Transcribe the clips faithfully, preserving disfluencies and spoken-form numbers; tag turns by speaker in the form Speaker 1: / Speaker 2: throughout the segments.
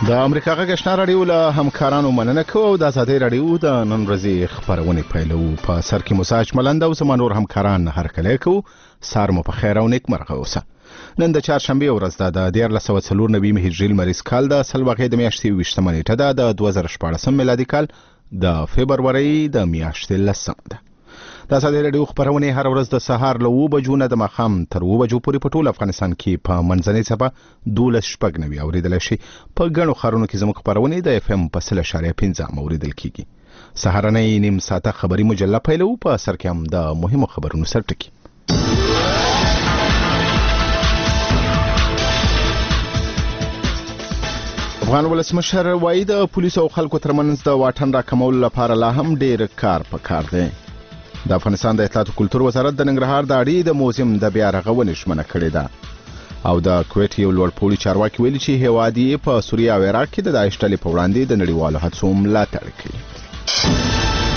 Speaker 1: د امریکا غږ آشنا رادیو له همکارانو مننه کوو او د آزادۍ رادیو د نن ورځې خبرونه پیلو. په سر کې مساج ملند او زما نور همکاران هرکلی کوو. سار مو په خیر او نیکمرغه اوسه. نن د چهارشنبې ورځ ده، د دیارلس سوه څلور نوي هجري لمریز کال د سلواغې د میاشتې اوویشتمه نیټه ده، د دوه زره شپاړسم میلادي کال د فبرورۍ د میاشتې لسمه ده. د آزادۍ رادیو خبرونه هر ورځ د سهار له اوه بجو نه د ماښام تر اوه بجو پورې په ټول افغانستان کې په منځنۍ څپه دولس شپږ نوي اورېدلی شي. په ګڼو ښارونو کې زموږ خپرونې د اف ام په سل اشاریه پنځه اورېدل کېږي. سهارنۍ نیم ساعته خبري مجله پیلو. په سر کې هم د مهمو خبرونو سرټکي. افغان ولسمشر وایي د پولیسو او خلکو ترمنځ د واټن راکمولو لپاره لا هم ډېر کار پکار دی. د افغانستان د اطلاعات او کلتور وزارت د ننګرهار د اړې د موزیم د بیا رغونې ژمنه کړې ده او د کویټ یو لوړپوړي چارواکي ویلي چې هیواد یې په سوریه او عراق کې د داعش ډلې په وړاندې د نړیوالو هڅو ملاتړ کوي.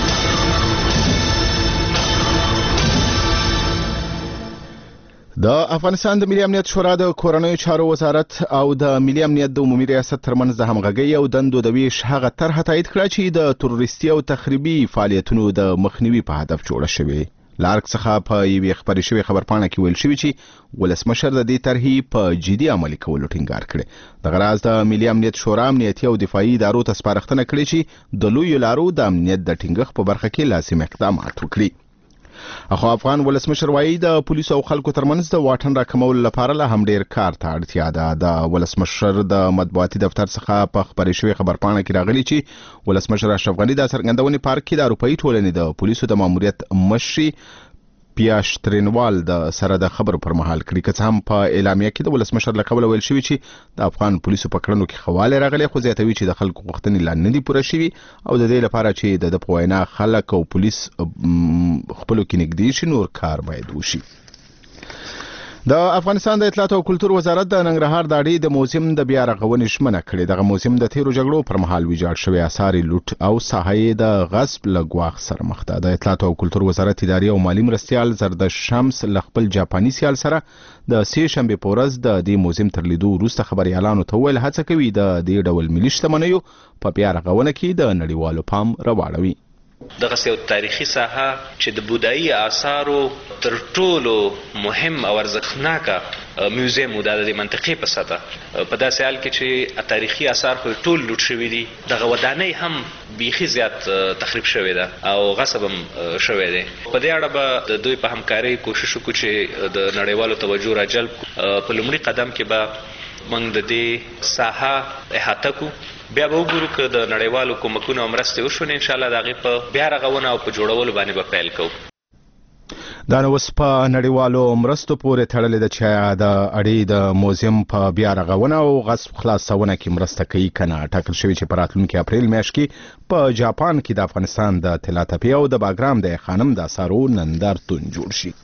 Speaker 1: د افغانستان د ملي امنیت شورا د کورنیو چارو وزارت او د ملي امنیت د عمومي ریاست ترمنځ د همغږۍ او دندو د ویش هغه طرحه تایید کړه چې د تروریستي او تخریبي فعالیتونو د مخنیوي په هدف جوړه شوې. له ارګ څخه په یوې خپرې شوې خبرپاڼه کې ویل شوي چې ولسمشر د دې طرحې په جدي عملي کولو ټینګار کړی. دغه راز د ملي امنیت شورا امنیتي او دفاعي ادارو ته سپارښتنه کړې چې د لویو لارو د امنیت د ټینګښت په برخه کې لازم اقدامات وکړي. اخو افغان ولسمشر وایي د پولیسو او خلکو ترمنځ د واټن راکمولو لپاره لا هم ډېر کار ته اړتیا ده. د ولسمشر د مطبوعاتي دفتر څخه په خبرې شوې خبرپاڼه کې راغلي چې ولسمشر اشرف غني د څرګندونې پارک کې د اروپایي ټولنې د پولیسو د ماموریت مشري پیاش ترینوال د سره د خبرو پر مهال کړي. که څه هم په اعلامیه کې د ولسمشر له قبله ویل شوي چې د افغان پولیسو په کړنو کې خواله راغلی، خو زیاتوي چې د خلکو غوښتنې لا نه دي پوره شوي او د دې لپاره چې د ده په وینا خلک او پولیس خپلو کې نږدې شي نور کار باید وشي. د افغانستان د اطلاعات او کلتور وزارت د ننګرهار د اړې د موزیم د بیا رغونې ژمنه کړې. دغه موزیم د تیرو جګړو پر مهال ویجاړ شوی اثار لوټ او ساحې د غصب له ګواښ سره مخ ده. د اطلاعات او کلتور وزارت اداري او مالی مرستیال زردش شمس له خپل جاپاني سیال سره د سې شنبې په ورځ د دې موزیم تر لیدو وروسته خبریالانو ته وویل هڅه کوي د دې ډول ملي شتمنیو په بیا رغونه کې د نړیوالو پام راواړوي.
Speaker 2: دغه یو تاریخي ساحه چې د بودایي آثارو تر ټولو مهم او ارزښتناکه میوزیم و، د منطقې په سطح په داسې حال کې چې تاریخي آثار خو ټول لوټ شوي دي، دغه ودانۍ هم بیخي زیات تخریب شوې ده او غصب هم شوی دی. په دې اړه به د دوی په همکارۍ کوشش وکړو چې د نړیوالو توجه راجلب کړو. په لومړي قدم کې به موږ د دې ساحه احاطه کړو، بیا به وګورو که د نړیوالو کومکونه او مرستې وشو، انشاءالله د هغې په بیا رغونه او په جوړولو باندې به پیل کوو.
Speaker 1: دا نو اوس په نړیوالو مرستو پورې تړلې ده چې د اړې د موزیم په بیا رغونه او غصب خلاصونه کې مرسته کوي که نه. ټاکل شوي چې په راتلونکي اپریل میاشت کې په جاپان کې د افغانستان د طلا تپې او د باګرام د خانم د اثارو نندارتون جوړ شي.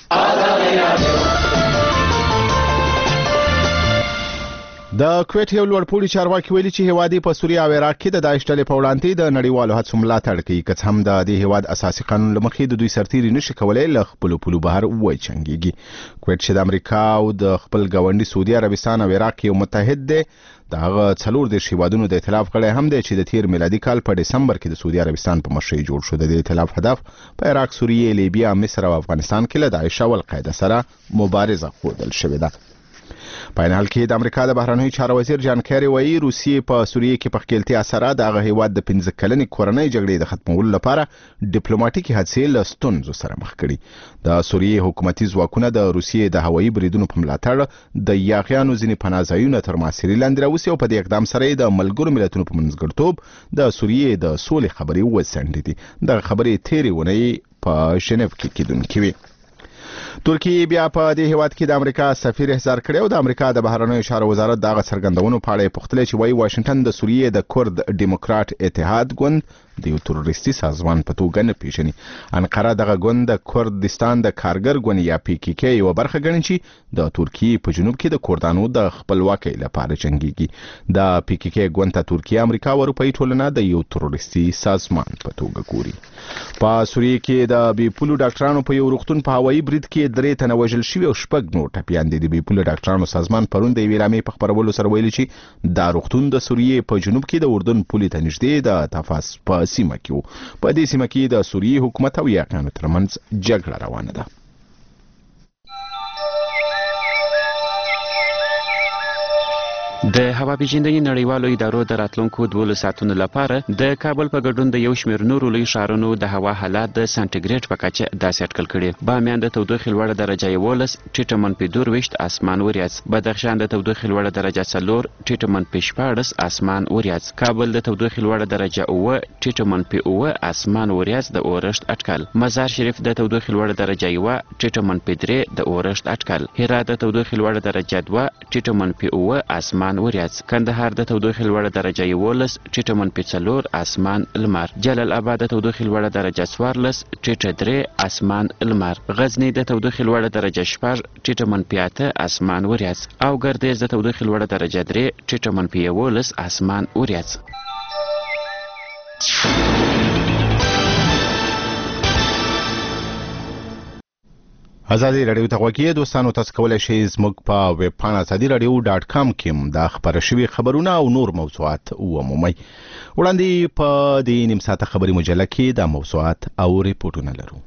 Speaker 1: د کویټ یو لوړپوړي چارواکي ویلي چې هیواد په سوریه او عراق کې د داعش ډلې په وړاندې د نړیوالو هڅو ملاتړ کوي. که څه هم د دې هیواد اساسي قانون له مخې د دوی سرتیري نشي کولی له خپلو پولو بهر وجنګېږي. کویټ چې د امریکا او د خپل ګاونډي سعودي عربستان او عراق یو متحد دی، د هغه څلور دېرش هیوادونو د ائتلاف غړی هم دی چې د تیر میلادي کال په ډسمبر کې د سعودي عربستان په مشرۍ جوړ شو. د دې ائتلاف هدف په عراق، سوریه، لیبیا، مصر او افغانستان کې له داعش او القاعده سره مبارزه ښودل شوې ده. په این حال کې د امریکا د بهرنیو چارو وزیر جان کیری وایي روسیې په سوریه کې په ښکېلتیا سره د هغه هیواد د پنځه کلنې کورنۍ جګړې د ختمولو لپاره ډیپلوماټیکي هڅې له ستونزو سره مخ کړي. د سوریې حکومتي ځواکونه د روسیې د هوایي بریدونو په ملاتړ د یاغیانو ځینې پناه ځایونه تر محاصرې لاندې راوستي او په دې اقدام سره یې د ملګرو ملتونو په منځګړیتوب د سوریې د سولې خبرې وځنډېدې. دغه خبرې تېرې اونۍ په ژنیو کې کېدونکې وې. ترکیه بیا په دې هیواد کې د امریکا سفیر احضار کړی او د امریکا د بهرنیو چارو وزارت دغه څرګندونو په اړه پوښتنه چې وایي واشنگټن د سوریې د کورد ډیموکرات اتحاد ګوند د یو تروریستي سازمان په توګه نه پیژني. انقره دغه ګوند د کردستان د کارګر ګوند یا پی کی کی یو برخه ګڼي چې د ترکیه په جنوب کې د کردانو د خپلواکۍ لپاره جنګيږي. د پی کی کی ګوند ته ترکیه، امریکا او اروپایي ټولنه د یو تروریستي سازمان په توګه ګوري. په سوریه کې د بي پولو ډاکټرانو په یو روغتون په هوایي برید برید کې درې تنه وژل شوي او شپږ نور ټپیان دي. د بې پوله ډاکټرانو سازمان پرون د یوې اعلامیې په خپرولو سره ویلي چې دا روغتون د سوریې په جنوب کې د اردن پولې ته نږدې د تفاس په سیمه کې و. په دې سیمه کې د سوریې حکومت او یاقیانو ترمنځ جګړه روانه ده.
Speaker 3: د هوا پیژندنې نړیوالو ادارو د راتلونکو دولس ساعتونو لپاره د کابل په ګډون د یو شمېر نورو لوی ښارونو د هوا حالات د سانټیګریډ په کچه داسې اټکل کړي. بامیان د تودوخې لوړه درجه یولس، ټیټه منفي درویشت، اسمان وریځ. بدخشان د تودوخې لوړه درجه څلور، ټیټه منفي شپاړس، اسمان وریځ. کابل د تودوخې لوړه درجه اوه، ټیټه منفي اوه، اسمان وریځ د اورښت اټکل. مزار شریف د تودوخې لوړه درجه یوه، ټیټه منفي درې د اورښت اټکل. هرات د تودوخې لوړه درجه دوه، ټیټه منفي اوه، اسمان وریځ. کندهار د تودوخې لوړه درجه یولس، ټیټه منفي څلور، اسمان لمر. جلال آباد د تودوخې لوړه درجه څوارلس، ټیټه درې، اسمان لمر. غزني د تودوخې لوړه درجه شپږ، ټیټه منفي اته، اسمان وریځ. او ګردیز د تودوخې لوړه درجه درې، ټیټه منفي یولس، اسمان وریځ.
Speaker 1: ازادي رادیو ته غوږی دوستانو، تاسو کولی شئ زموږ په ویب پاڼه ازادي رادیو ډاټ کام کې د خبره شوي خبرونه او نور موضوعات ومومئ. وړاندې په دې نیم ساعته خبري مجله کې دا موضوعات او ریپورټونه لرو.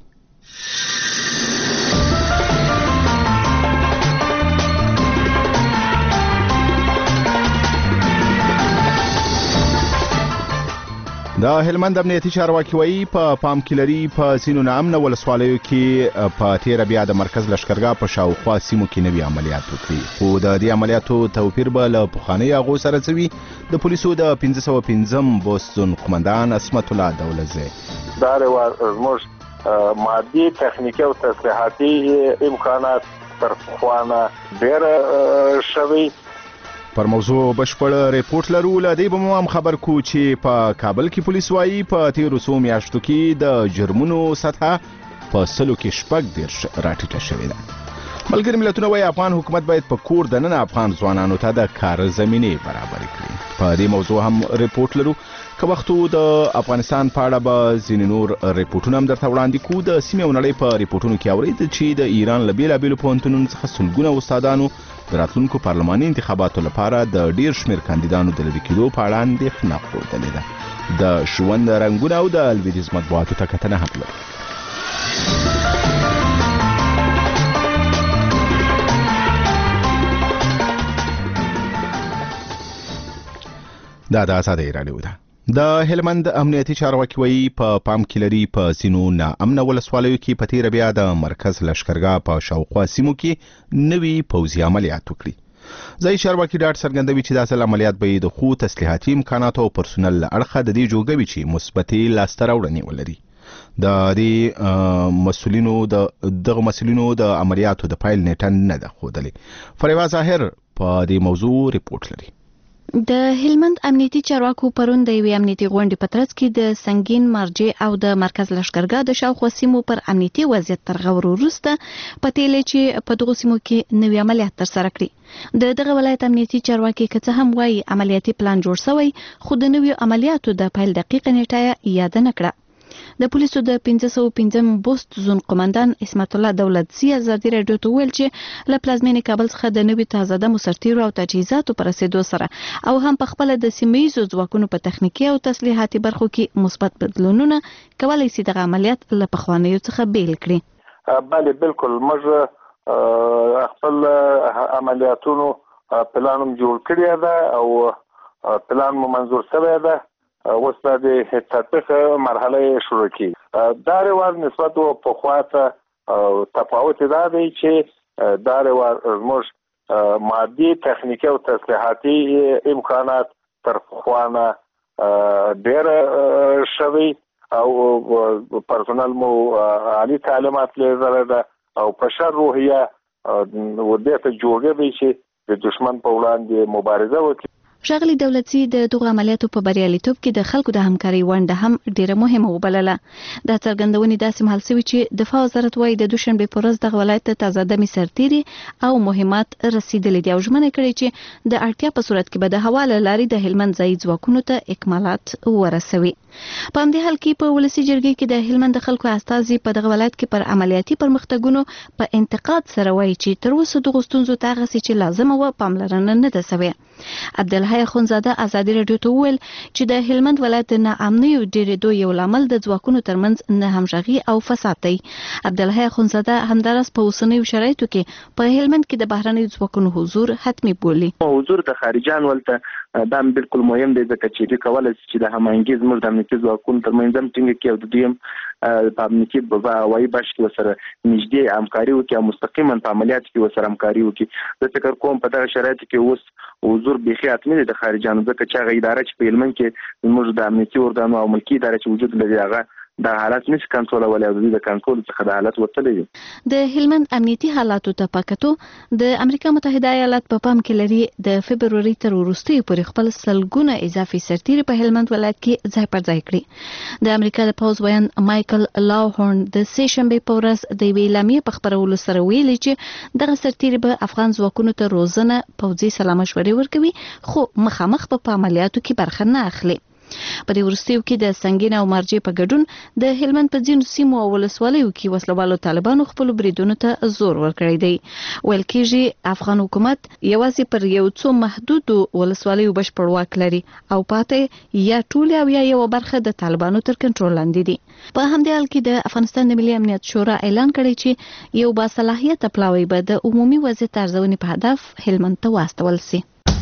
Speaker 1: د هلمند امنیتي چارواکي وایي په پام کې لري په ځینو ناامنه ولسوالیو کې په تیره بیا د مرکز لښکرګاه په شاوخوا سیمو کې نوي عملیات وکړي، خو د دې عملیاتو توپیر به له پخوانیو هغو سره څه وي؟ د پولیسو د پنځه سوه پنځم بوست زون قمندان عصمت الله دولتزی
Speaker 4: دا زموږ مادي تخنیکي او تسلیحاتي امکانات تر پخوانه ډېر شوي.
Speaker 1: پر موضوع بشپړ ریپورت لرو. له دې به مو هم خبر کو چې په کابل کې پولیس وایي په تیرو څو میاشتو کې د جرمونو سطحه په سلو کې شپږ دېرش راټیټه شوې ده. ملګري ملتونه وایي افغان حکومت باید په کور دننه افغان ځوانانو ته د کار زمینې برابرې کړي. په دې موضوع هم ریپورت لرو. که وختو د افغانستان په اړه به ځینې نور ریپورټونه هم درته وړاندې کوو. د سیمې او نړۍ په ریپورټونو کې اورئ چې د ایران له بېلابېلو پوهنتونونو څخه سلګونه استادانو د راتلونکو پارلماني انتخاباتو لپاره د ډیر شمېر کاندیدانو د لرې کېدو په اړه اندېښنه ښودلې ده. د ژوند رنګونه او د لویدیځ مطبوعاتو ته کتنه هم لرو. دا د ازادۍ راډیو ده. د هلمند امنیتي چارواکي وایي په پام کې لري په ځینو ناامنه ولسوالیو کې په تیره بیا د مرکز لښکرګاه په شاوخوا سیمو کې نوي پوځي عملیات وکړي. ځایي چارواکي ډاډ څرګندوي چې دا ځل عملیات به د ښو تسلیحاتي امکاناتو او پرسونل له اړخه د دې جوګوي چې مثبتې لاسته راوړنې ولري. د دې مسؤلینو د دغه مسؤلینو د عملیاتو د پایل نیټه نه ده ښودلې. فریوا ظاهر په دې موضوع ریپورت لري.
Speaker 5: د هلمند امنیتي چارواکو پرون د یوې امنیتي غونډې په ترڅ کې د سنگین مرجع او د مرکز لښکرګاه د شاوخوا سیمو پر امنیتي وضعیت تر غور وروسته پتیلې چې په دغو سیمو کې نوي عملیات ترسره کړي. د دغه ولایت امنیتي چارواکي که څه هم وایي عملیاتي پلان جوړ شوی، خو د نویو عملیاتو د پیل دقیقه نیټه یاد نه کړه. د پولیسو د پنځه سوه پنځم بوست زون قمندان عصمت الله دولتزی ازادي راډیو ته ویل چې له پلازمینې کابل څخه د نوي تازه سرتیرو او تجهیزاتو پر رسیدو سره او هم په خپل د سیمه‌ییزو ځواکونو په تخنیکي او تسلیحاتي برخو کې مثبت بدلونونه کولی شي دغه عملیات له پخوانیو څخه بیل کړي.
Speaker 4: بله بالکل موږ خپل عملیاتونو پلان هم جوړ کړی ده او پلان مو منظور شوی ده. اوس د تطبیق مرحله شروع کی. دا روار نسبت او په خواته تفاوت دا دی چې دا روار زموږ مادي تخنیکي او تسلیحاتي امکانات تر خوانه ډېر شوي او پرسونل مو عالی تعلیمات لري ده او په شر روحیه ودې ته جوړوي چې د دشمن په وړاندې مبارزه وکړي.
Speaker 5: ښاغلي دولتي د دغو عملیاتو په بریالیتوب کې د خلکو د همکارۍ ونډه هم ډیره مهمه وبلله. دا څرګندونې داسې مهال شوې چې دفاع وزارت وايي د دوشنبې په ورځ دغه ولایت ته تازه دمې سرتیري او مهمات رسیدلي دي او ژمنه کړې چې د اړتیا په صورت کې به د هوا له لارې د هلمند ځایي ځواکونو ته اکمالات ورسوي. په همدې حال کې په ولسي جرګې کې د هلمند د خلکو استازي په دغه ولایت کې پر عملیاتي پرمختګونو په انتقاد سره وایي چې تر اوسه دغو ستونزو ته هغسې چې لازمه وه پاملرنه نه ده سوې. عبدالحی اخوندزاده ازادي راډیو ته وویل چې د هلمند ولایت د ناامنیو ډېرېدو یو لامل د ځواکونو ترمنځ نه همغږي او فساد دی. عبدالحی اخوندزاده همداراز په اوسنیو شرایطو کې په هلمند کې د بهرنیو ځواکونو حضور حتمي بولي.
Speaker 6: حضور د خارجان ولته دا بالکل مهم دی ځکه چې دوی کولی شي چې د هماهنګي زموږ د امنیتي ځواکونو ترمنځ هم ټینګه کړي او د دوی هم په امنیتي هوایي بش کې ورسره نږدې همکاري وکړي او مستقیما په عملیاتو کې ورسره همکاري وکړي. زه فکر کوم په دغه شرایطو کې اوس حضور بیخي حتمي دی د خارجانو ځکه چې هغه اداره چې په هلمند کې زموږ د امنیتي ارګانو او ملکي اداره چې وجود لري هغه د حالت نشي کنټرولولی او د کنټرول څخه د حالت وتلی دي.
Speaker 5: د هلمند امنیتي حالاتو ته پکتو د امریکا متحده ایالات په پام کې لري د فبروري تر وروستیو پورې خپل سلګونه اضافي سرتیري په هلمند ولایت کې ځای پر ځای کړي. د امریکا د پوز ویان مایکل لاوهورن د سه شنبې په ورځ د یوې اعلامیې په خپرولو سره ویلي چې دغه سرتیري به افغان ځواکونو ته روزنه پوځي سلا مشورې ورکوي خو مخامخ په عملیاتو کې برخه نه اخلي. په دې وروستیو کې د سنگین او مرجې په ګډون د هلمند په ځینو سیمو او ولسوالیو کې وسلوالو طالبانو خپل بریدونو ته زور ورکړی دی. ویل کېږي افغان حکومت یوازې پر یو څو محدودو ولسوالیو بشپړ واک لري او پاتې یا ټول او یا یو برخه د طالبانو تر کنټرول لاندې دي. په همدې حال کې د افغانستان د ملي امنیت شورا اعلان کړی چې یو باصلاحیته پلاوی به د عمومي وضعیت ارزونې په هدف هلمند ته واستول سي.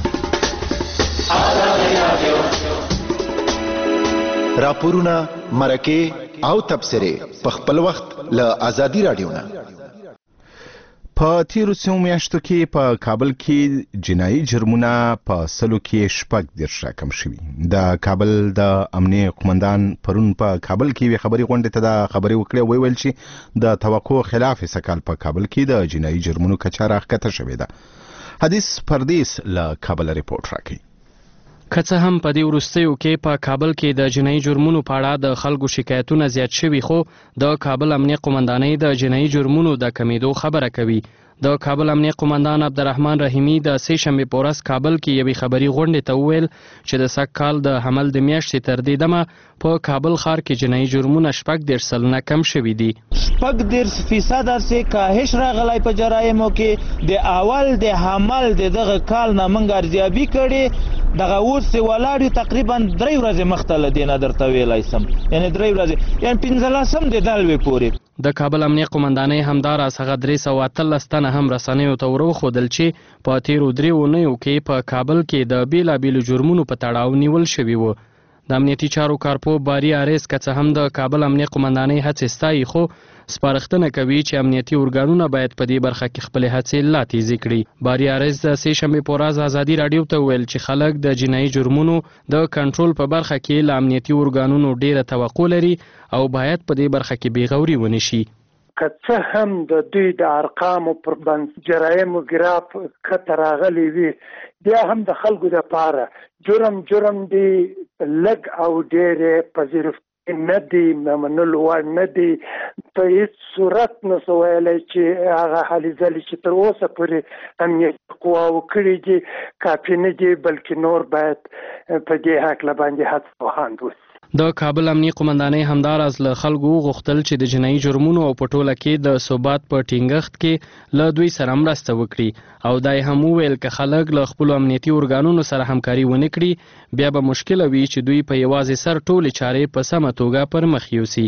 Speaker 7: راپورونه، مرکې او تبصرې په خپل وخت له ازادي راډیو نه.
Speaker 1: په تیرو څو میاشتو کې په کابل کې جنایي جرمونه په سلو کې شپږ دېرش راکم شوي. د کابل د امنیه قومندان پرون په کابل کې یوې خبري غونډې ته دا خبرې وکړې او ویل چې د توقع خلاف سکال په کابل کې د جنایي جرمونو کچه راښکته شوې ده. حدیث پردیس له کابل ریپورت راکوي.
Speaker 8: که څه هم په دې وروستیو کې په کابل کې د جنایي جرمونو په اړه د خلکو شکایتونه زیات شوي خو د کابل امنیه قومندانۍ د جنایي جرمونو د کمیدو خبره کوي. د کابل امنیه قومندان عبدالرحمن رحیمي د سه شنبې په ورځ کابل کې یوې خبري غونډې ته وویل چې د سږ کال د حمل د میاشتې تر دې دمه په کابل ښار کې جنایي جرمونه شپږ دېرش سلنه کم شوي دي.
Speaker 9: شپږ دېرش فیصده سې کاهش راغلی په جرایمو کې. د اول د حمل د دغه کال نه موږ ارزیابي کړې دغه اوس ولاړ تقریبا درې ورځې مخته له دې نه درته ویلی سم یعنې درې ورځې یعنې پنځلسم د دلوې پورې.
Speaker 8: د کابل امنیه قومندانۍ همداراز هغه درې سوه اتلس تنه هم رسنیو ته ور وښودل چې په تیرو درې اونیو کې په کابل کې د بېلابېلو جرمونو په تړاو نیول شوي وو. د امنیتي چارو کارپو باري اریس که څه هم د کابل امنیه قومندانۍ هڅې ستایي خو سپارښتنه کوي چې امنیتي ارګانونه باید په دې برخه کې خپلې هڅې لا تیزې کړي. باري اریس د سه شنبې په ورځ ازادي راډیو ته وویل چې خلک د جنایي جرمونو د کنټرول په برخه کې له امنیتي ارګانونو ډیره توقع لري او باید په دې برخه کې بېغوري ونه شي.
Speaker 10: که څه هم د دوی د ارقامو پر بنسټ جرایمو ګراف کښته راغلی وي بیا هم د خلکو دپاره جرم جرم دی لږ او ډېرې پذیرفتې نه دي منلو وړ نه دي. په هېڅ صورت نسو ویلی چې هغه هلې ځلې چې تر اوسه پورې امنیتي قواو کړي دي کافي نه دي بلکې نور باید په دې هکله باندې هڅه وخاند وسي.
Speaker 8: د کابل امنیه قومندانۍ همداراز له خلکو وغوښتل چې د جنایي جرمونو او په ټوله کې د ثبات په ټینګښت کې له دوی سره مرسته وکړي او دا یې هم وویل که خلک له خپلو امنیتي ارګانونو سره همکاري ونه کړي بیا به مشکله وي چې دوی په یوازې سر ټولې چارې په سمه توګه پر مخ یوسي.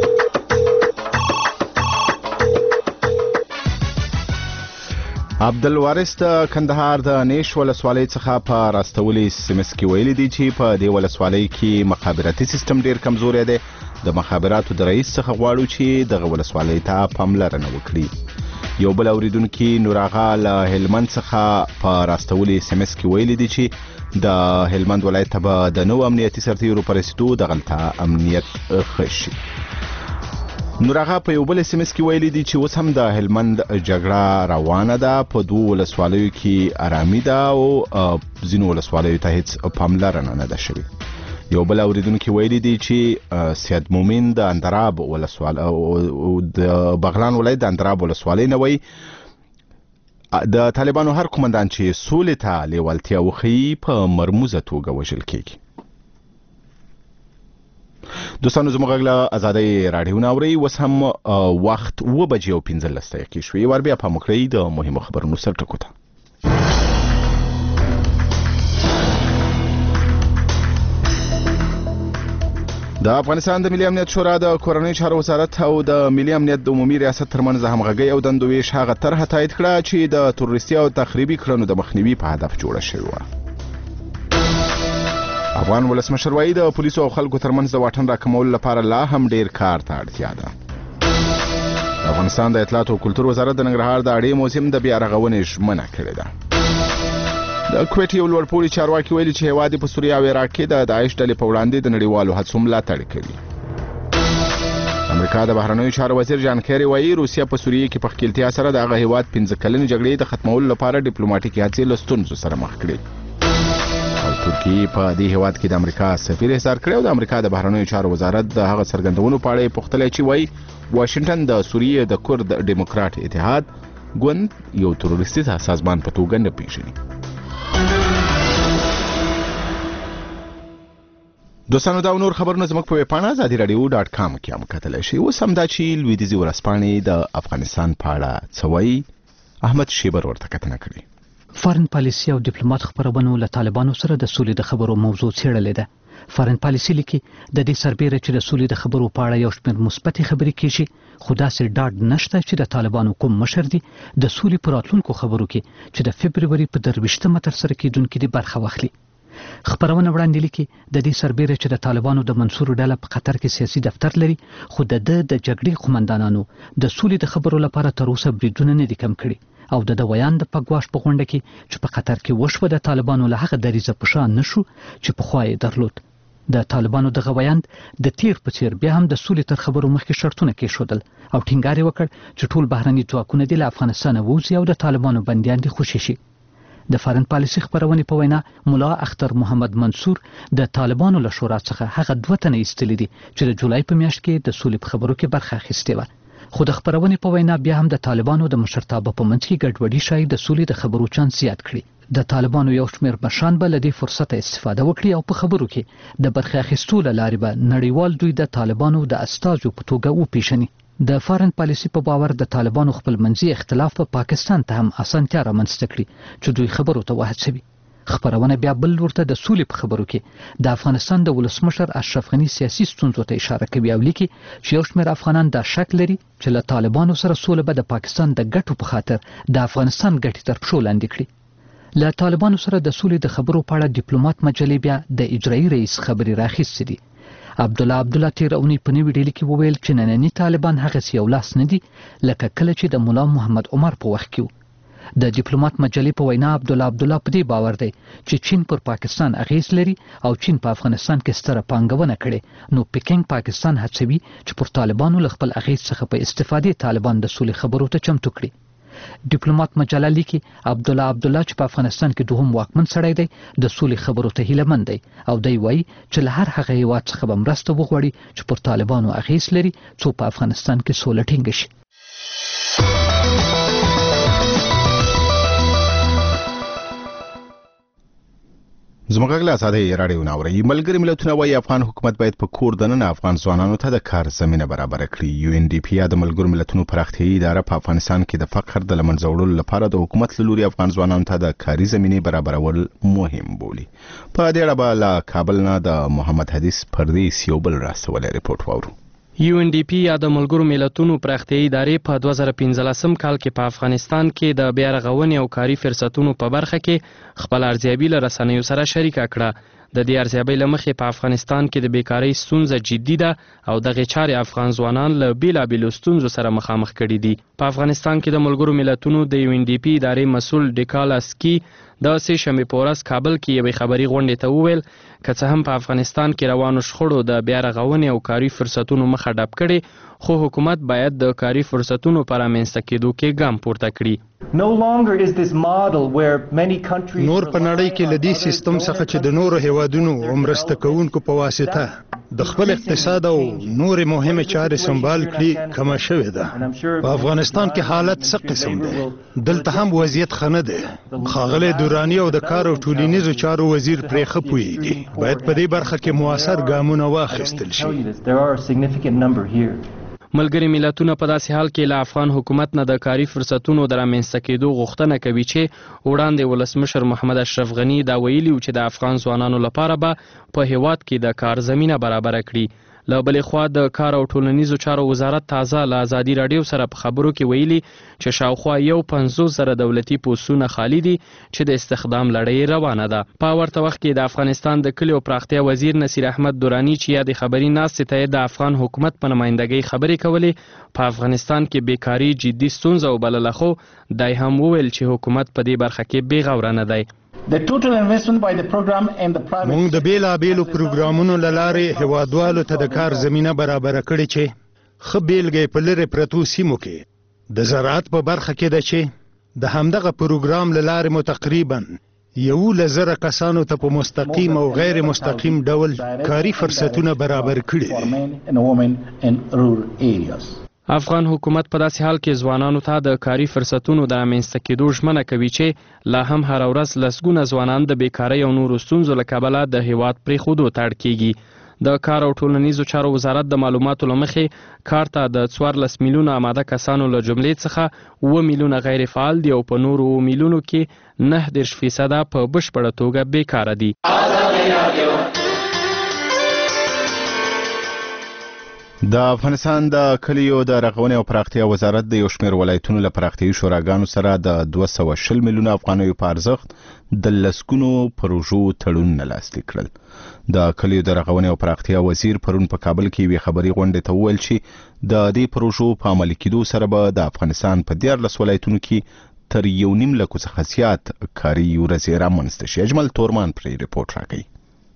Speaker 1: عبدالوارث د کندهار د نیش ولسوالۍ څخه په راستولي سیمس کې ویلي دي چې په دې ولسوالۍ کې مخابراتي سیستم ډیر کمزوری دی. د مخابراتو د رئیس څخه غواړو چې دغه ولسوالۍ ته پاملرنه وکړي. یو بل اوریدونکي نور آغا له هلمند څخه په راستولي سیمس کې ویلي دي چې د هلمند ولایت ته به د نوو امنیتي سرتیرو په رسېدو دغلته امنیت ښه شي. نور هغه په یو بل اس ام اس کې ویلي دي چې اوس هم د هلمند جګړه روانه ده، په دوه ولسوالیو کې آرامي ده او ځینو ولسوالیو ته هیڅ پاملرنه نه ده شوې. یو بل اوریدونکي ویلي دي چې سید مومن د اندراب ولسوال او د بغلان ولایت د اندراب ولسوالۍ نه وایي د طالبانو هر قومندان چې سولې ته لیوالتیا وښیي په مرموزه توګه وژل کیږي. دوستانو زموږ غږ له ازادۍ راډیو نه اورئ، اوس هم وخت اوه بجې او پنځلس دقیقې شوې. ور بیا پام وکړئ د مهمو خبرونو سرټکو ته. د افغانستان د ملي امنیت شورا د کورنۍ چارو وزارت او د ملي امنیت د عمومي ریاست ترمنځ د همغږۍ او دندو ویش هغه طرحه تایید کړه چې د تروریستي او تخریبي کړنو د مخنیوي په هدف جوړه شوې وه. افغان ولسمشر وایي د پولیسو او خلکو ترمنځ د واټن راکمولو لپاره لا هم ډیر کار ته اړتیا ده. د افغانستان د اطلاعات او کلتور وزارت د ننګرهار د اړې موزیم د بیا رغونې ژمنه کړې ده. د کویټ یو لوړپوړي چارواکي ویلي چې هیواد په سوریه او عراق کې د داعش ډلې په وړاندې د نړیوالو هڅو ملاتړ کوي. امریکا د بهرنیو چارو وزیر جان کیری وایي روسیه په سوریه کې په ښکیلتیا سره د هغه هیواد پنځه کلنې جګړې د ختمولو لپاره ډیپلوماټیکي هڅې له ستونزو سره مخ کړي. او ترکیه په دې هیواد کې د امریکا سفیر احضار کړی او د امریکا د بهرنیو چارو وزارت د هغه څرګندونو په اړه پوښتنه چې وایي واشنگټن د سوریه د کورد ډیموکرات اتحاد ګوند یو تروریستي سازمان په توګه نه پیژني. دوستانو دا نور خبرونه زموږ په ویبپاڼه ازادي راډیو ډاټ کام کې هم کتلی شئ. اوس همدا چې لویدیځې ورځپاڼې د افغانستان په اړه څه وایي، احمد شیبر ورته کتنه کړې.
Speaker 11: فارن پالیسي او ډیپلوماټ خبرونو له طالبانو سره د سولې د خبرو موضوع څېړلې ده. فارن پالیسي لیکي د دې سربیره چې د سولې د خبرو په اړه یو شمېر مثبتې خبرې کیږي، خو داسې ډاډ نشته چې د طالبانو کوم مشر دی د سولې په راتلونکو خبرو کې چې د فبروري په درویشتمه ترسره کیدونکې دي برخه واخلي. خبرونه وړاندې لیکي د دې سربیره چې د طالبانو د منصور ډله په قطر کې سیاسي دفتر لري، خو د د د جګړې قومندانانو د سولې د خبرو لپاره تر اوسه بریدونه نه دي کم کړي او د د ویان د پګواش په غونډه کې چې په قطر کې وشوه د طالبانو له هغه دریځه په شان نشو چې پخوا یې درلود. د طالبانو دغه ویاند د تیر په څیر بیا هم د سولې تر خبرو مخکې شرطونه کېښودل او ټینګار یې وکړ چې ټول بهرني ځواکونه دې له افغانستانه ووځي او د طالبانو بندیان دې خوشي شي. د فارن پالیسي خبرونې په وینا مولا اختر محمد منصور د طالبانو له شورا څخه هغه دوه تنه ایستلي دي چې د جولای په میاشت کې د سولې په خبرو کې برخه اخیستې وه. خو د خبرونې په وینا بیا هم د طالبانو د مشرتابه په منځ کې ګډوډي ښایي د سولې د خبرو چانس زیات کړي. د طالبانو یو شمېر مشران به له دې فرصته استفاده وکړي او په خبرو کې د برخه اخیستو له لارې به نړیوال دوی د طالبانو د استازو په توګه وپېژني. د فارن پالیسي په باور د طالبانو خپل منځي اختلاف په پا پاکستان ته هم اسانتیا رامنځته کړي چې دوی خبرو ته وهڅوي. خبرونه بیا بل ورته د سولې په خبرو کې د افغانستان د ولسمشر اشرف غني سیاسي ستونزو ته اشاره کوي او لیکي چې یو شمېر افغانان دا شک لري چې له طالبانو سره سوله به د پاکستان د ګټو په خاطر د افغانستان ګټې تر پښو لاندې کړي. له طالبانو سره د سولې د خبرو په اړه ډیپلوماټ مجلې بیا د اجرایي رئیس خبرې راخیستې دي. عبدالله عبدالله تیر اونۍ په نوې ډیلي کې وویل چې ننني طالبان هغسې یو لاس نه دي لکه کله چې د ملا محمد عمر په وخت کې و. د ډیپلوماټ مجلې په وینا عبدالله عبدالله په دې باور دی چې چین پر پاکستان اغیز لري او چین په افغانستان کې ستره پانګونه کړې، نو پکینګ پاکستان هڅوي چې پر طالبانو له خپل اغیز څخه په استفادې طالبان د سولې خبرو ته چمتو کړي. ډیپلوماټ مجله لیکي عبدالله عبدالله چې په افغانستان کې دوهم واکمن سړی دی د سولې خبرو ته هیله مند دی او دی وایي چې له هر هغه هیواد څخه به مرسته وغواړي چې پر طالبانو اغیز لري څو په افغانستان کې سوله ټینګه شي.
Speaker 1: زموږ غږ له ازادۍ راډیو نه اورئ. ملګري ملتونه وایي افغان حکومت باید په کور دننه افغان ځوانانو ته د کار زمینه برابره کړي. یو ان ډي پي یا د ملګرو ملتونو پراختیایي اداره په افغانستان کې د فقر د له منځه وړلو لپاره د حکومت له لوري افغان ځوانانو ته د کاري زمینې برابرول مهم بولي. په دې اړه به له کابل نه د محمد حدیث پردیس یو بل راستولی رپورټ واورو.
Speaker 8: یو ان ډي پي یا د ملګرو ملتونو پراختیایي ادارې په دوه زره پنځلسم کال کې په افغانستان کې د بیا رغونې او کاري فرصتونو په برخه کې خپل ارزیابي له رسنیو سره شریکه کړه. د دې ارزیابۍ له مخې په افغانستان کې د بیکارۍ ستونزه جدي ده او دغې چارې افغان ځوانان له بېلابېلو ستونزو سره مخامخ کړي دي. په افغانستان کې د ملګرو ملتونو د یو ان ډي پي ادارې مسؤل ډیکالاسکي د سې شنبې په ورځ کابل کې یوې خبري غونډې ته وویل که څه هم په افغانستان کې روانو شخړو د بیا رغونې او کاري فرصتونو مخه ډپ کړي، خو حکومت باید د کاري فرصتونو په رامنځته کېدو کې ګام پورته کړي.
Speaker 12: نور په نړۍ کې له دې سیستم څخه چې د نورو هیوادونو او مرسته کوونکو په واسطه د خپل اقتصاد او نورې مهمې چارې سمبال کړي کمه شوې ده. په افغانستان کې حالت څه قسم دی؟ دلته هم وضعیت ښه نه دی. ښاغلی دراني او د کار او ټولنیزو چارو وزیر پرې ښه پوهېږي. باید په دې برخه کې مؤثر ګامونه واخیستل شي.
Speaker 8: ملګري ملتونه په داسې حال کې له افغان حکومت نه د کاري فرصتونو د رامنځته کېدو غوښتنه کوي چې وړاندې ولسمشر محمد اشرف غني دا ویلي و چې د افغان ځوانانو لپاره به په هیواد کې د کار زمینه برابره کړي. له بلې خوا د کار او ټولنیزو چارو وزارت تازه له ازادي راډیو سره په خبرو کې ویلي چې شاوخوا یو پنځوس زره دولتي پوستونه خالي دي چې د استخدام لړۍ روانه ده. په ورته وخت کې د افغانستان د کلیو پراختیا وزیر نصیر احمد دراني چې یا د خبري ناستې ته د افغان حکومت په نمایندګۍ خبرې کولې، په افغانستان کې بیکاري جدي ستونزه وبلله، خو دی هم وویل چې حکومت په دې برخه کې بې غوره نه دی.
Speaker 12: موږ د بیلابېلو پروګرامونو له لارې هیوادوالو ته د کار زمینه برابره کړې چې ښه بیلګه په لرې پرتو سیمو کې د زراعت په برخه کې ده چې د همدغه پروګرام له لارې مو تقریبا یولس زره کسانو ته په مستقیم او غیر مستقیم ډول کاري فرصتونه برابر کړي دي.
Speaker 8: افغان حکومت په داسې حال کې ځوانانو ته د کاري فرصتونو د رامنځته کېدو ژمنه کوي چې لا هم هره ورځ لسګونه ځوانان د بیکارۍ او نورو ستونزو له کبله د هیواد پرېښودو ته اړ کېږي. د کار او ټولنیزو چارو وزارت د معلوماتو له مخې کار ته د څوارلس میلیونه آماده کسانو له جملې څخه اووه میلیونه غیر فعال دي او په نورو اووه میلیونو کې نهه دېرش فیصده په بشپړه توګه بیکاره دي.
Speaker 1: د افغانستان د کلیو د رغونې او پراختیا وزارت د یو شمېر ولایتونو له پراختیایي شوراګانو سره د دوه سوه شل میلیونه افغانیو په ارزښت د لسګونو پروژو تړونونه لاسلیک کړل. د کلیو د رغونې او پراختیا وزیر پرون په کابل کې یوې خبري غونډې ته وویل چې د دې پروژو په عملي کېدو سره به د افغانستان په دیارلس ولایتونو کې تر یو نیم لکو څخه زیات کاري ورځې رامنځته شي. اجمل تورمان پرې ریپورټ راکوي.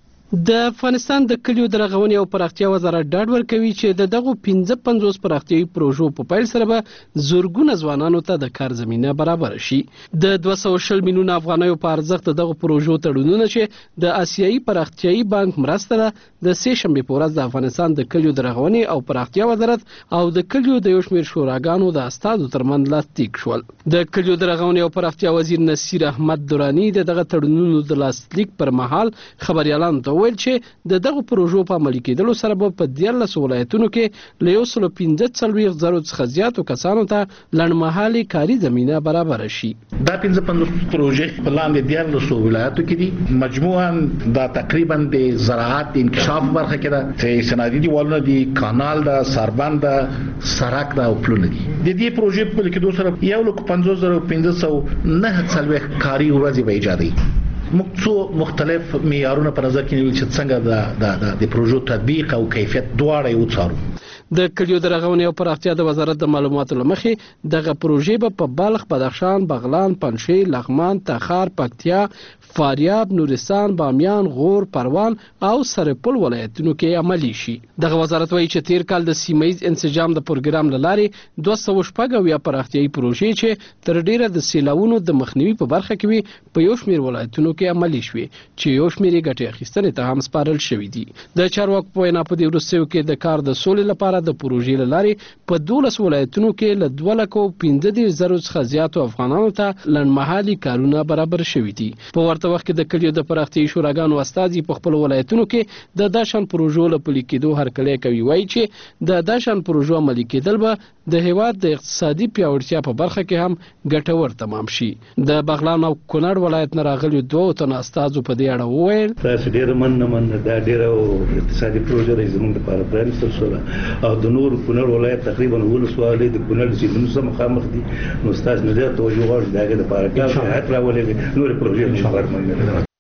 Speaker 13: د افغانستان د کلیو د رغونې او پراختیا وزارت ډاډ ورکوي چې د دغو پنځه پنځوس پراختیایي پروژو په پیل سره به زرګونه ځوانانو ته د کار زمینه برابر شي. د دوه سوه شل میلیونه افغانیو په ارزښت د دغو پروژو تړونونه چې د آسیایي پراختیایي بانک مرسته ده د سې شنبې په ورځ د افغانستان د کلیو د رغونې او پراختیا وزارت او د کلیو د یو شمېر شوراګانو د استازو ترمنځ لاسلیک شول. د کلیو د رغونې او پراختیا وزیر نصیر احمد دراني د دغه تړونونو د لاسلیک پر مهال خبريالانو ته ویل چې د دغو پروژو په عملي کېدلو سره به په دیارلس ولایتونو کې له یو سلو پنځه څلوېښت زرو څخه زیاتو کسانو ته لنډمهالې کاري زمینه برابره شي.
Speaker 14: دا پنځه پنځوس پروژې په لاندې دیارلسو ولایتو کې دي. مجموعاً دا تقریبا د زراعت انکشاف برخه کې ده، صنعتي دیوالونه دي، کانال ده، سربند ده، سړک ده او پلونه دي. د دې پروژې په لیکدو سره یو لک پنځوس زره پنځه سوه نهه څلوېښت کاري ورځې به ایجادوي. موږ څو مختلف معیارونه په نظر کې نیول چې څنګه د د پروژو تطبیق او کیفیت دواړه یو څارو.
Speaker 13: د کلیو د رغونې او پراختیا د وزارت د معلوماتو له مخې دغه پروژې به په بلخ، بدخشان، بغلان، پنجشیر، لغمان، تخار، پکتیا، فاریاب، نورستان، بامیان، غور، پروان او سرپل ولایتونو کې عملي شي. دغه وزارت وایي چې تیر کال د سیمه‌ایز انسجام د پروګرام له لارې دوه سوه شپږ اویا پراختیایي پروژې چې تر ډیره د سیلاوونو د مخنیوي په برخه کې وي په یو شمېر ولایتونو کې عملي شوې چې یو شمېر یې ګټې اخیستنې ته هم سپارل شوي دي. د چارواکو په وینا په دې وروستیو کې د کار د سولې لپاره د پروژې له لارې په دولس ولایتونو کې له دوه لکو پنځه دېرش زرو څخه زیاتو افغانانو ته لنډمهالي کارونه برابر شوي دي. په ورته وخت کې د کلیو د پراختیایي شوراګانو استازي په خپلو ولایتونو کې د داشان پروژو له پلي کېدو هرکلی کوي. وایي چې د داشان پروژو عملي کېدل به د هیواد د اقتصادي پیاوړتیا په برخه کې هم ګټور تمام شي. د بغلان او کونړ ولایت نه راغلي دوه تنه استازو په دې اړه وویل
Speaker 15: تاسو ډېر مننه مننه دا ډېره اقتصادي پروژه ده زموږ لپاره پرانیستل شوله او د نور کونړ ولایت تقریبا ولسوالۍ د کونړ سیندونو سره مخامخ دي. نو ستاسو نه ډېر توجه غواړي د هغې لپاره کې شایعات راولېږي نورې پروژې هم برمنګ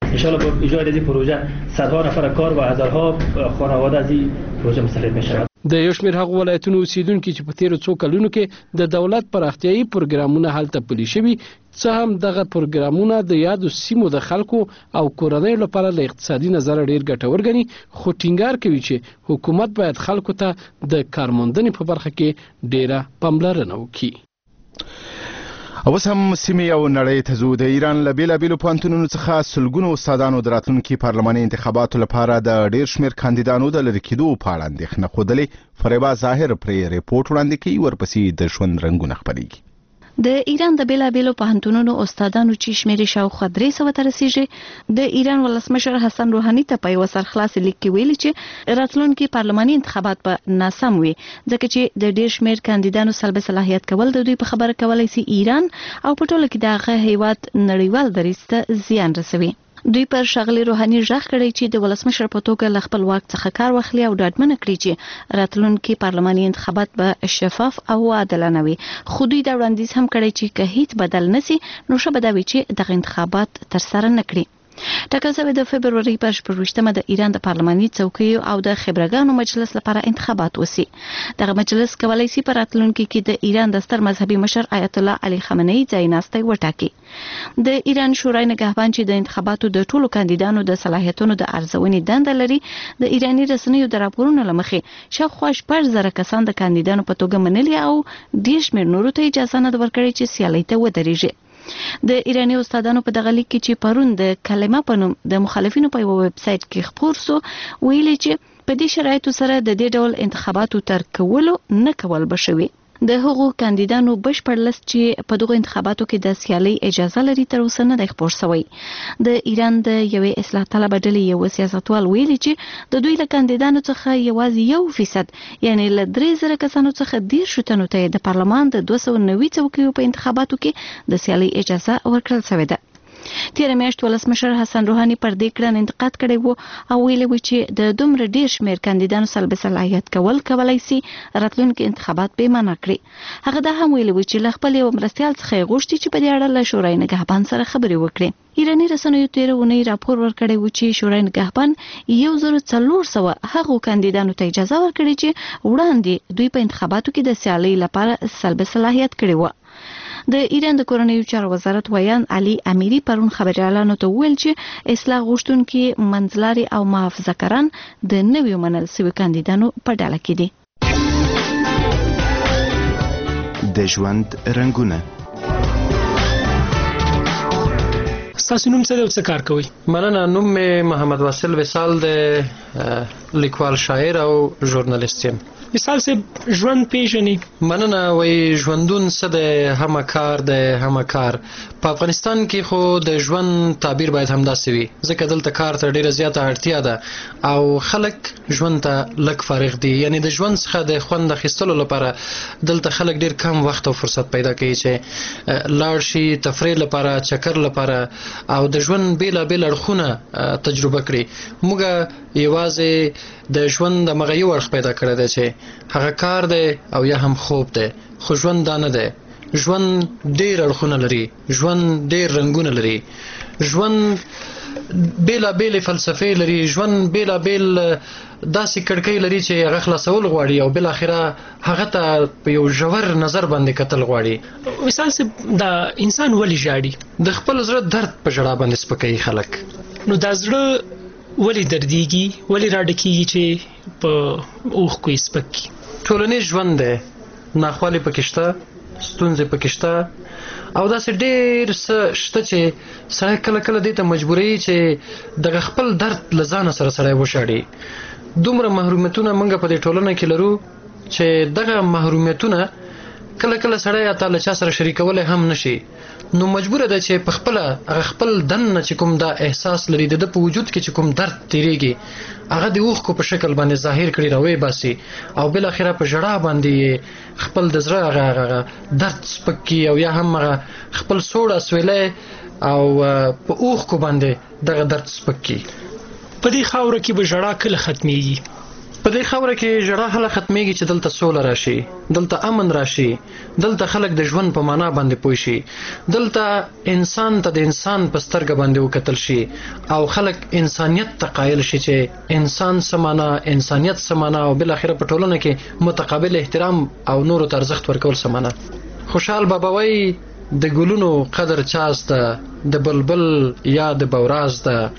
Speaker 15: ان شاء الله با ایجاد این پروژه صدها نفر کار و هزارها خانواده از این پروژه مستفید میشوند.
Speaker 13: د یو شمېر هغو ولایتونو اوسیدونکي چې په تیرو څو کلونو کې د دولت پراختیایي پروګرامونه هلته پلي شوي، څه هم دغه پروګرامونه د یادو سیمو د خلکو او کورنیو لپاره له اقتصادي نظره ډیر ګټور ګڼي، خو ټینګار کوي چې حکومت باید خلکو ته د کارموندنې په برخه کې ډیره پاملرنه وکړي.
Speaker 1: اوس هم سیمې او نړۍ ته ځو. د ایران له بېلابېلو پوهنتونونو څخه سلګونو استادانو د راتلونکي پارلماني انتخاباتو لپاره د ډېر شمېر کاندیدانو د لرې کېدو په اړه اندېښنه ښودلې. فریبا ظاهر پرې ریپورټ وړاندې کوي، ورپسې د ژوند رنګونه خپرېږي.
Speaker 5: د ایران د بیلابېلو پوهنتونونو استادانو چې شمېر شاوخوا درې سوه ته رسیږي، د ایران ولسمشر حسن روحاني ته په یوه سرخلاص لیک کې ویلي چې راتلونکي پارلماني انتخابات به ناسم وي، ځکه چې د ډېر شمېر کاندیدانو سلب صلاحیت کول د دوی په خبره کولای سي ایران او په ټوله کې د هغه هیواد نړیوال دریځ ته زیان رسوي. دوی پر ښاغلي روحاني ژغ کړی چې د ولسمشر په توګه له خپل واک څخه کار واخلي او ډاډمنه کړي چې راتلونکي پارلماني انتخابات به شفاف او عادلانه وي. خو دوی دا وړاندیز هم کړی چې که هیڅ بدل نسی نو ښه به دا وي چې دغه انتخابات ترسره نه کړي. ټاکل شوی د فبروري پر شپږویشتمه د ایران د پارلماني څوکیو او د خبرګانو مجلس لپاره انتخابات وسی. دغه مجلس کولای شي په راتلونکي کې د ایران د ستر مذهبي مشر آیت الله علي خامنه‌ای ځایناستی وټاکي. د ایران شورای نگهبان چې د انتخاباتو د ټولو کاندیدانو د صلاحیتونو د ارزونې دنده لري، د ایرانی رسنیو د راپورونو لمخې شاوخوا شپږ زره کسان د کاندیدانو په توګه منلي او ډېر شمېر نورو ته اجازه نه ده ورکړې چې سیالۍ ته ودرېږي. د ایرانی استادانو په دغه لیک کې چې پرون د کلمه په نوم د مخالفینو په یو ویب سایټ کې خپور سو، ویلي چې په دې شرایطو سره د دې ډول انتخاباتو تر کولو نه کول بشوي. د هغو کاندیدانو بشپړ لست چې په دغه انتخاباتو کې د سیالۍ اجازه لري تر اوسه نه دی خپور شوی. د ایران د یوې اصلاح طلب ډلې یو سیاستوال ویلي چې د دوی له کاندیدانو څخه یوازې یو فیصد یعنی له درې زره کسانو څخه دېرشو تنو ته د پارلمان د دوه سوه نوي څوکیو په انتخاباتو کې د سیالۍ اجازه ورکړل شوې ده. تیر میاشت ولسمشر حسن روحاني پر دې کړن انتقاد کړی وو او ویلي و چې د دومره ډېر شمېر کاندیدانو سلب صلاحیت کول کولای شي راتلونکي انتخابات بې معنی کړي. هغه دا هم ویلي و چې له خپل یو مرستیال څخه یې غوښتي چې په دې اړه له شورای نگهبان سره خبرې وکړي. ایرانی رسنیو تیر اونۍ راپور ورکړی و چې شورای نگهبان یو زر څلور سوه هغو کاندیدانو ته اجازه ورکړي چې وړاندې دوی په انتخاباتو کې د سیالۍ لپاره سلب صلاحیت کړي و. د ایران د کورنیو چارو وزارت ویان علي امیری پرون خبريالانو ته ویل چې اصلاح غوښتونکي منځلاري او محافظه‌کاران د نویو منل شوي کاندیدانو په ډله کې دي.
Speaker 16: د ژوند رنګونه.
Speaker 17: ستاسو نوم څه دی او څه کار کوئ؟
Speaker 18: مننه، نوم مې محمد واصل وصال دی، لیکوال، شاعر او ژورنالیست یم.
Speaker 17: وصال صاحب ژوند پیژني؟
Speaker 18: مننه. وای ژوندون څه دی؟ همه کار دی، همه کار. په افغانستان کې خو د ژوند تعبیر باید همداسې وي، ځکه دلته کار ته ډیره زیاته اړتیا ده او خلک ژوند ته لږ فارغ دي. یعنی د ژوند څخه د خوند اخیستلو لپاره دلته خلک ډیر کم وخت او فرصت پیدا کوي چې لاړ شي تفریح لپاره، چکر لپاره او د ژوند بیلابېل اړخونه تجربه کړي. موږ یوازې د ژوند د مغه یو اړخ پیدا کړی دی چې هغه کار دی او یا هم خوب دی، خو ژوند دا نه دی. ژوند ډیر اړخونه لري، ژوند ډیر رنګونه لري، ژوند بیلابېل فلسفې لري، ژوند بیلابېل داسې کړکۍ لري چې هغه خلاصول غواړي او بل اخره هغه ته په یو ژور نظر باندې کتل غواړي.
Speaker 17: مثال څه دا انسان ولې ژاړي؟
Speaker 18: د خپل زړه درد په ژړا باندې سپکوي خلک.
Speaker 17: نو دا زړه ولې دردیږي، ولې راډکیږي چې په اوښکو یې سپک کي؟
Speaker 18: ټولنیز ژوند دی، ناخوالې پکې شته، ستونزې پکې شته او داسې ډېر څه شته چې سړی کله کله دې ته مجبوروي چې دغه خپل درد له ځانه سره سړی وشاړي. دومره محرومیتونه موږ په دې ټولنه کې لرو چې دغه محرومیتونه کله کله سړی یا تا له چا سره شریکولی هم نشي، نو مجبوره ده چې په خپله هغه خپل دننه چې کوم دا احساس لري، د ده په وجود کې چې کوم درد تیریږي، هغه د اوښکو په شکل باندې ظاهر کړي، راوی باسي او بالاخره په ژړا باندې خپل د زړه هغه هغه درد سپک کړي او یا هم هغه خپل سوړ اسویلی او په اوښکو باندې دغه درد سپک کړي.
Speaker 17: په دې خاوره کې به ژړا کله ختمیږي؟
Speaker 18: په دې خبره کې ژړا هله ختمېږي چې دلته سوله راشي، دلته امن راشي، دلته خلک د ژوند په معنا باندې پوه شي، دلته انسان ته د انسان په سترګه باندې وکتل شي او خلک انسانیت ته قایل شي چې انسان څه معنا، انسانیت څه معنا او بالاخره په ټولنه کې متقابل احترام او نورو ته ارزښت ورکول څه معنا. خوشحال بابا وایي د ګلونو قدر چاسته، د بلبل یا د بوراز ده.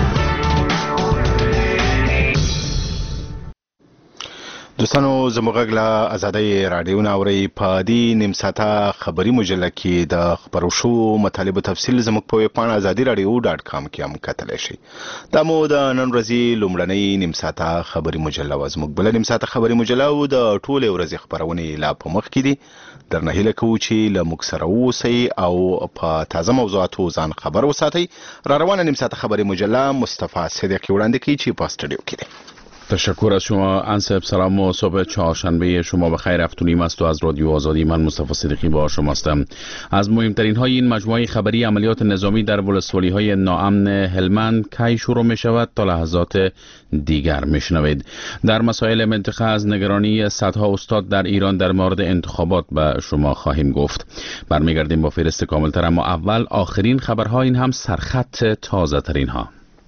Speaker 1: دوستانو زموږ غږ له ازادۍ راډیو نه اورئ. په دې نیم ساعته خبري مجله کې د خپرو شوو مطالبو تفصیل زموږ په ویب پاڼه ازادي راډیو ډاټ کام کې هم کتلی شئ. دا مو د نن ورځې لومړنۍ نیم ساعته خبري مجله وه. زموږ بله نیم ساعته خبري مجله او د ټولې ورځې خپرونې لا په مخ کې دي. درنه هیله کوو چې له موږ سره واوسئ او په تازه موضوعاتو ځان خبر وساتئ. را روانه نیم ساعته خبری مجله مصطفی صدیقی وړاندې کوي چې په استودیو کې دی.
Speaker 19: تشکر از شما انصب. سلام و صبح چهارشنبه شما بخیر. هفتونیم است و از رادیو آزادی من مصطفی صدیقی با شما هستم. از مهمترین های این مجموعه خبری عملیات نظامی در ولسوالی های ناامن هلمند کی شروع می شود تا لحظات دیگر می شنوید. در مسائل منطقه از نگرانی صدها استاد در ایران در مورد انتخابات به شما خواهیم گفت. برمیگردیم با فهرست کاملتر، اما اول آخرین خبرها، این هم سرخط تازه ترین ها.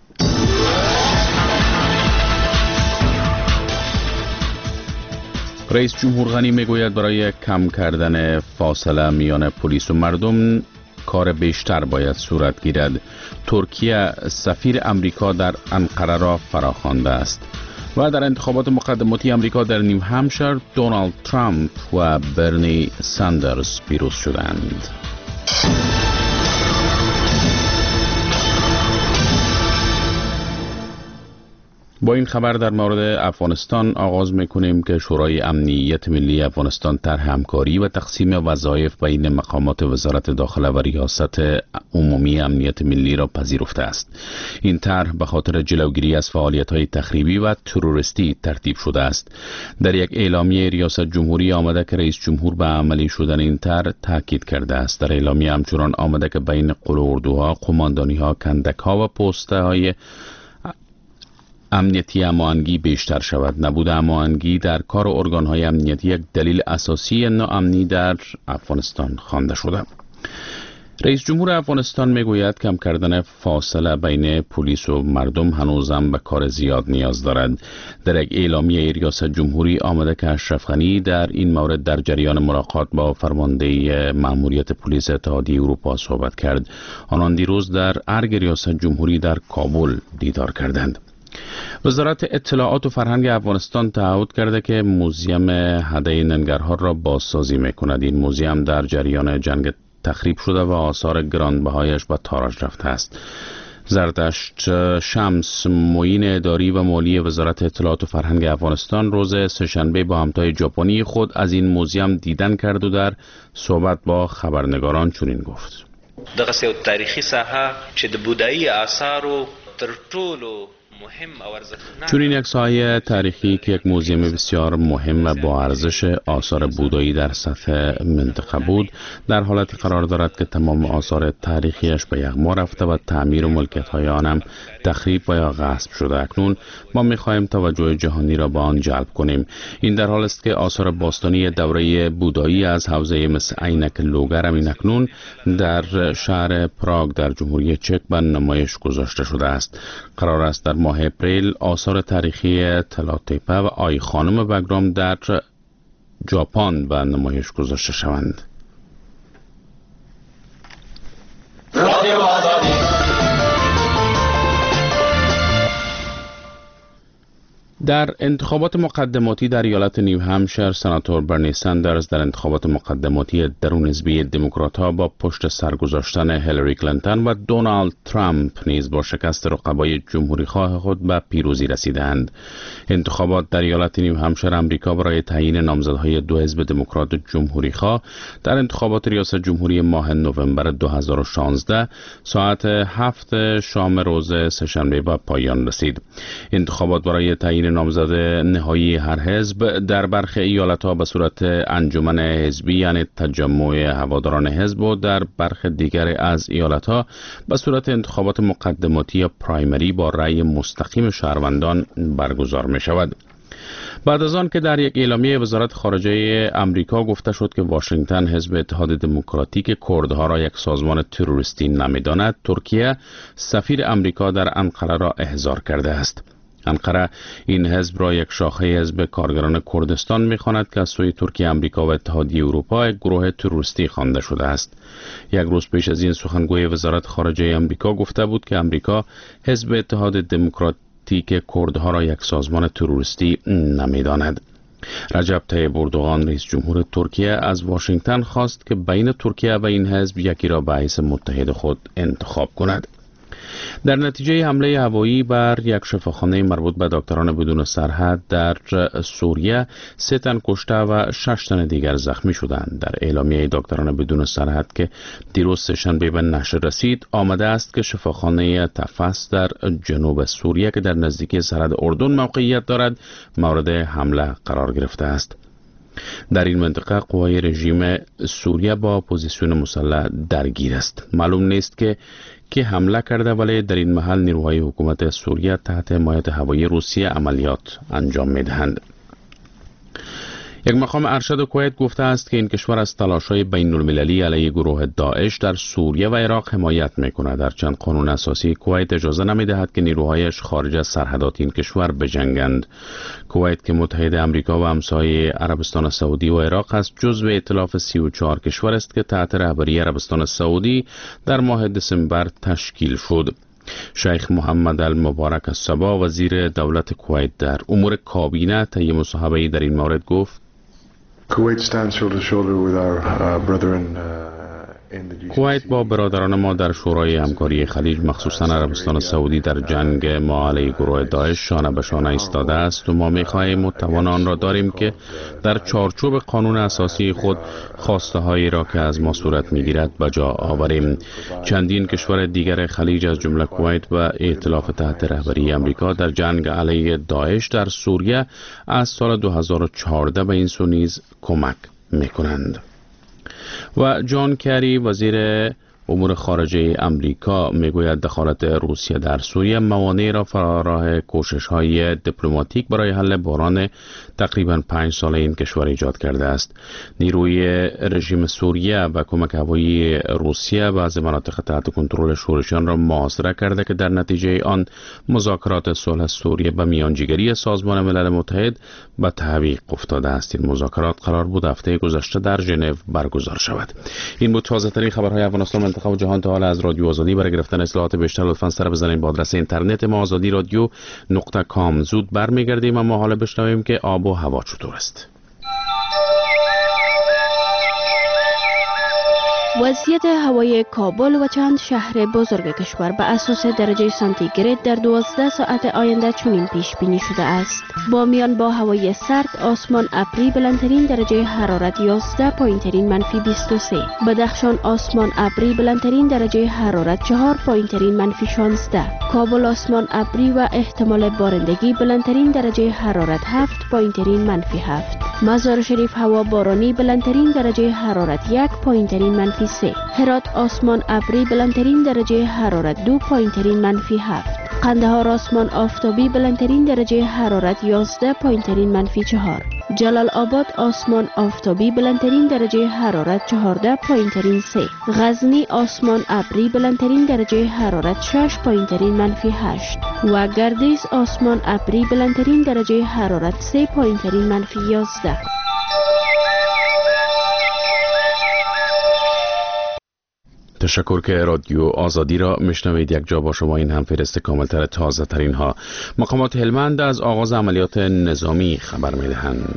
Speaker 19: رئیس جمهور غنی میگوید برای کم کردن فاصله میان پلیس و مردم کار بیشتر باید صورت گیرد. ترکیه سفیر امریکا در انقره را فراخوانده است. و در انتخابات مقدماتی امریکا در نیو همشایر دونالد ترامپ و برنی ساندرز پیروز شدند. با این خبر در مورد افغانستان آغاز میکنیم که شورای امنیت ملی افغانستان طرح همکاری و تقسیم وظایف بین مقامات وزارت داخله و ریاست عمومی امنیت ملی را پذیرفته است. این طرح به خاطر جلوگیری از فعالیت‌های تخریبی و تروریستی ترتیب شده است. در یک اعلامیه ریاست جمهوری آمده که رئیس جمهور به عملی شدن این طرح تاکید کرده است. در اعلامیه همچنان آمده که بین قلوردوها، قماندانی‌ها، کندک‌ها و پست‌های امنیتی هماهنگی بیشتر شود. نبود هماهنگی در کار ارگان‌های امنیتی یک دلیل اساسی ناامنی در افغانستان خوانده شده. رئیس جمهور افغانستان میگوید کم کردن فاصله بین پلیس و مردم هنوزم به کار زیاد نیاز دارد. در یک اعلامیه ریاست جمهوری آمده که اشرف غنی در این مورد در جریان ملاقات با فرمانده مأموریت پلیس اتحادیه اروپا صحبت کرد. آنان دیروز در ارگ ریاست جمهوری در کابل دیدار کردند. وزارت اطلاعات و فرهنگ افغانستان تعهد کرده که موزیم هده ننگرهار را بازسازی میکند. این موزیم در جریان جنگ تخریب شده و آثار گرانبهایش به تاراج رفته است. زردشت شمس، معین اداری و مالی وزارت اطلاعات و فرهنگ افغانستان روز سه‌شنبه با همتای ژاپنی خود از این موزیم دیدن کرد و در صحبت با خبرنگاران چنین گفت:
Speaker 2: دغه یو تاریخي ساحه چې د بودایی آثارو تر ټولو
Speaker 19: چون این یک ساحه تاریخی که یک موزیم بسیار مهم و با ارزش آثار بودایی در سطح منطقه بود، در حالتی قرار دارد که تمام آثار تاریخیش به یغما رفته و تعمیر و ملکیت‌های آن هم تخریب و یا غصب شده. اکنون ما می‌خواهیم توجه جهانی را به آن جلب کنیم. این در حال است که آثار باستانی دوره بودایی از حوزه مثل عینک لوگر همین اکنون در شهر پراگ در جمهوری چک به نمایش گذاشته شده است. قرار است در ماه اپریل آثار تاریخی تلاتیپه و آی خانم بگرام در ژاپن به نمایش گذاشته شوند. در انتخابات مقدماتی در ایالت نیو همشایر سناتور برنی ساندرز در انتخابات مقدماتی درون حزبی دموکرات‌ها با پشت سر گذاشتن هیلاری کلینتون و دونالد ترامپ نیز با شکست رقبای جمهوری‌خواه خود به پیروزی رسیدند. انتخابات در ایالت نیو همشایر آمریکا برای تعیین نامزدهای دو حزب دموکرات و جمهوری‌خواه در انتخابات ریاست جمهوری ماه نوامبر دو هزار و شانزده ساعت هفت شام روز سه‌شنبه به پایان رسید. انتخابات برای تعیین نامزد نهایی هر حزب در برخی ایالت‌ها به صورت انجمن حزبی یعنی تجمع هواداران حزب و در برخی دیگر از ایالت‌ها به صورت انتخابات مقدماتی یا پرایمری با رأی مستقیم شهروندان برگزار می‌شود. بعد از آن که در یک اعلامیه وزارت خارجه امریکا گفته شد که واشنگتن حزب اتحاد دموکراتیک کردها را یک سازمان تروریستی نمی‌داند، ترکیه سفیر امریکا در انقره را احضار کرده است. انقره این حزب را یک شاخه حزب کارگران کردستان می‌خواند که از سوی ترکیه، امریکا و اتحادیه اروپا یک گروه تروریستی خوانده شده است. یک روز پیش از این سخنگوی وزارت خارجه امریکا گفته بود که امریکا حزب اتحاد دموکراتیک کردها را یک سازمان تروریستی نمی‌داند. رجب طیب اردوغان رئیس جمهور ترکیه از واشنگتن خواست که بین ترکیه و این حزب یکی را به حیث متحد خود انتخاب کند. در نتیجه حمله هوایی بر یک شفاخانه مربوط به دکتران بدون سرحد در سوریه، سه تن کشته و شش تن دیگر زخمی شدند. در اعلامیه دکتران بدون سرحد که دیروز سه‌شنبه به نشر رسید، آمده است که شفاخانه تفس در جنوب سوریه که در نزدیکی سرحد اردن موقعیت دارد، مورد حمله قرار گرفته است. در این منطقه قوای رژیم سوریه با اپوزیسیون مسلح درگیر است. معلوم نیست که که حمله کرده، ولی در این محل نیروهای حکومت سوریه تحت حمایت هوایی روسیه عملیات انجام می‌دهند. یک مقام ارشد کویت گفته است که این کشور از تلاش‌های بین‌المللی علیه گروه داعش در سوریه و عراق حمایت می‌کند. در چند قانون اساسی کویت اجازه نمی‌دهد که نیروهایش خارج از سرحدات این کشور بجنگند. کویت که متحد امریکا و همسایه عربستان سعودی و عراق است، جزو ائتلاف سی و چهار کشور است که تحت رهبری عربستان سعودی در ماه دسامبر تشکیل شد. شیخ محمد المبارک الصباح وزیر دولت کویت در امور کابینه طی مصاحبه‌ای در این مورد گفت:
Speaker 20: Kuwait stands shoulder to shoulder with our uh, brethren uh,
Speaker 19: کویت با برادران ما در شورای همکاری خلیج، مخصوصا عربستان سعودی، در جنگ ما علیه گروه داعش شانه به شانه ایستاده است و ما می‌خواهیم و توان آن را داریم که در چارچوب قانون اساسی خود خواسته هایی را که از ما صورت می‌گیرد به جا آوریم. چندین کشور دیگر خلیج از جمله کویت و ائتلاف تحت رهبری امریکا در جنگ علیه داعش در سوریه از سال دو هزار و چهارده به این سو نیز کمک می‌کنند. و جان کری وزیر امور خارجه امریکا میگوید دخالت روسیه در سوریه موانع را فراراه کوشش‌های دیپلماتیک برای حل بحران تقریباً پنج ساله این کشور ایجاد کرده است. نیروی رژیم سوریه و کمک هوایی روسیه بعضی مناطق تحت کنترل شورشیان را محاصره کرده که در نتیجه آن مذاکرات صلح سوریه به میانجیگری سازمان ملل متحد به تعویق افتاده است. این مذاکرات قرار بود هفته گذشته در ژنو برگزار شود. این بود تازه‌ترین خبرهای افغانستان، منطقه و جهان تا حالا از رادیو آزادی. برای گرفتن اطلاعات بیشتر لطفاً سر بزنید به آدرس اینترنت ما آزادی رادیو نقطه کام. زود برمیگردیم اما حالا بشنویم که آب و هوا چطور است.
Speaker 21: وضعیت هوای کابل و چند شهر بزرگ کشور به اساس درجه سانتیگراد در دوازده ساعت آینده چنین پیش بینی شده است: بامیان با هوای سرد، آسمان ابری، بلندترین درجه حرارت یازده، پایینترین منفی بیست و سه. بدخشان آسمان ابری، بلندترین درجه حرارت چهار، پایینترین منفی شانزده. کابل آسمان ابری و احتمال بارندگی، بلندترین درجه حرارت هفت، پایینترین منفی هفت. مزار شریف هوا بارانی، بلندترین درجه حرارت یک، پایینترین منفی سه. هرات آسمان ابری، بلندترین درجه حرارت دو، پایینترین منفی هفت. قندهار آسمان آفتابی، بلندترین درجه حرارت یازده، پایینترین منفی چهار. جلال آباد آسمان آفتابی، بلندترین درجه حرارت چهارده، پایینترین سه. غزنی آسمان ابری، بلندترین درجه حرارت شش، پایینترین منفی هشت. و گردیز آسمان ابری، بلندترین درجه حرارت سه، پایینترین منفی یازده.
Speaker 19: تشکر که رادیو آزادی را میشنوید. یک جا با شما این هم فهرست کاملتر تازه ترین ها. مقامات هلمند از آغاز عملیات نظامی خبر میدهند.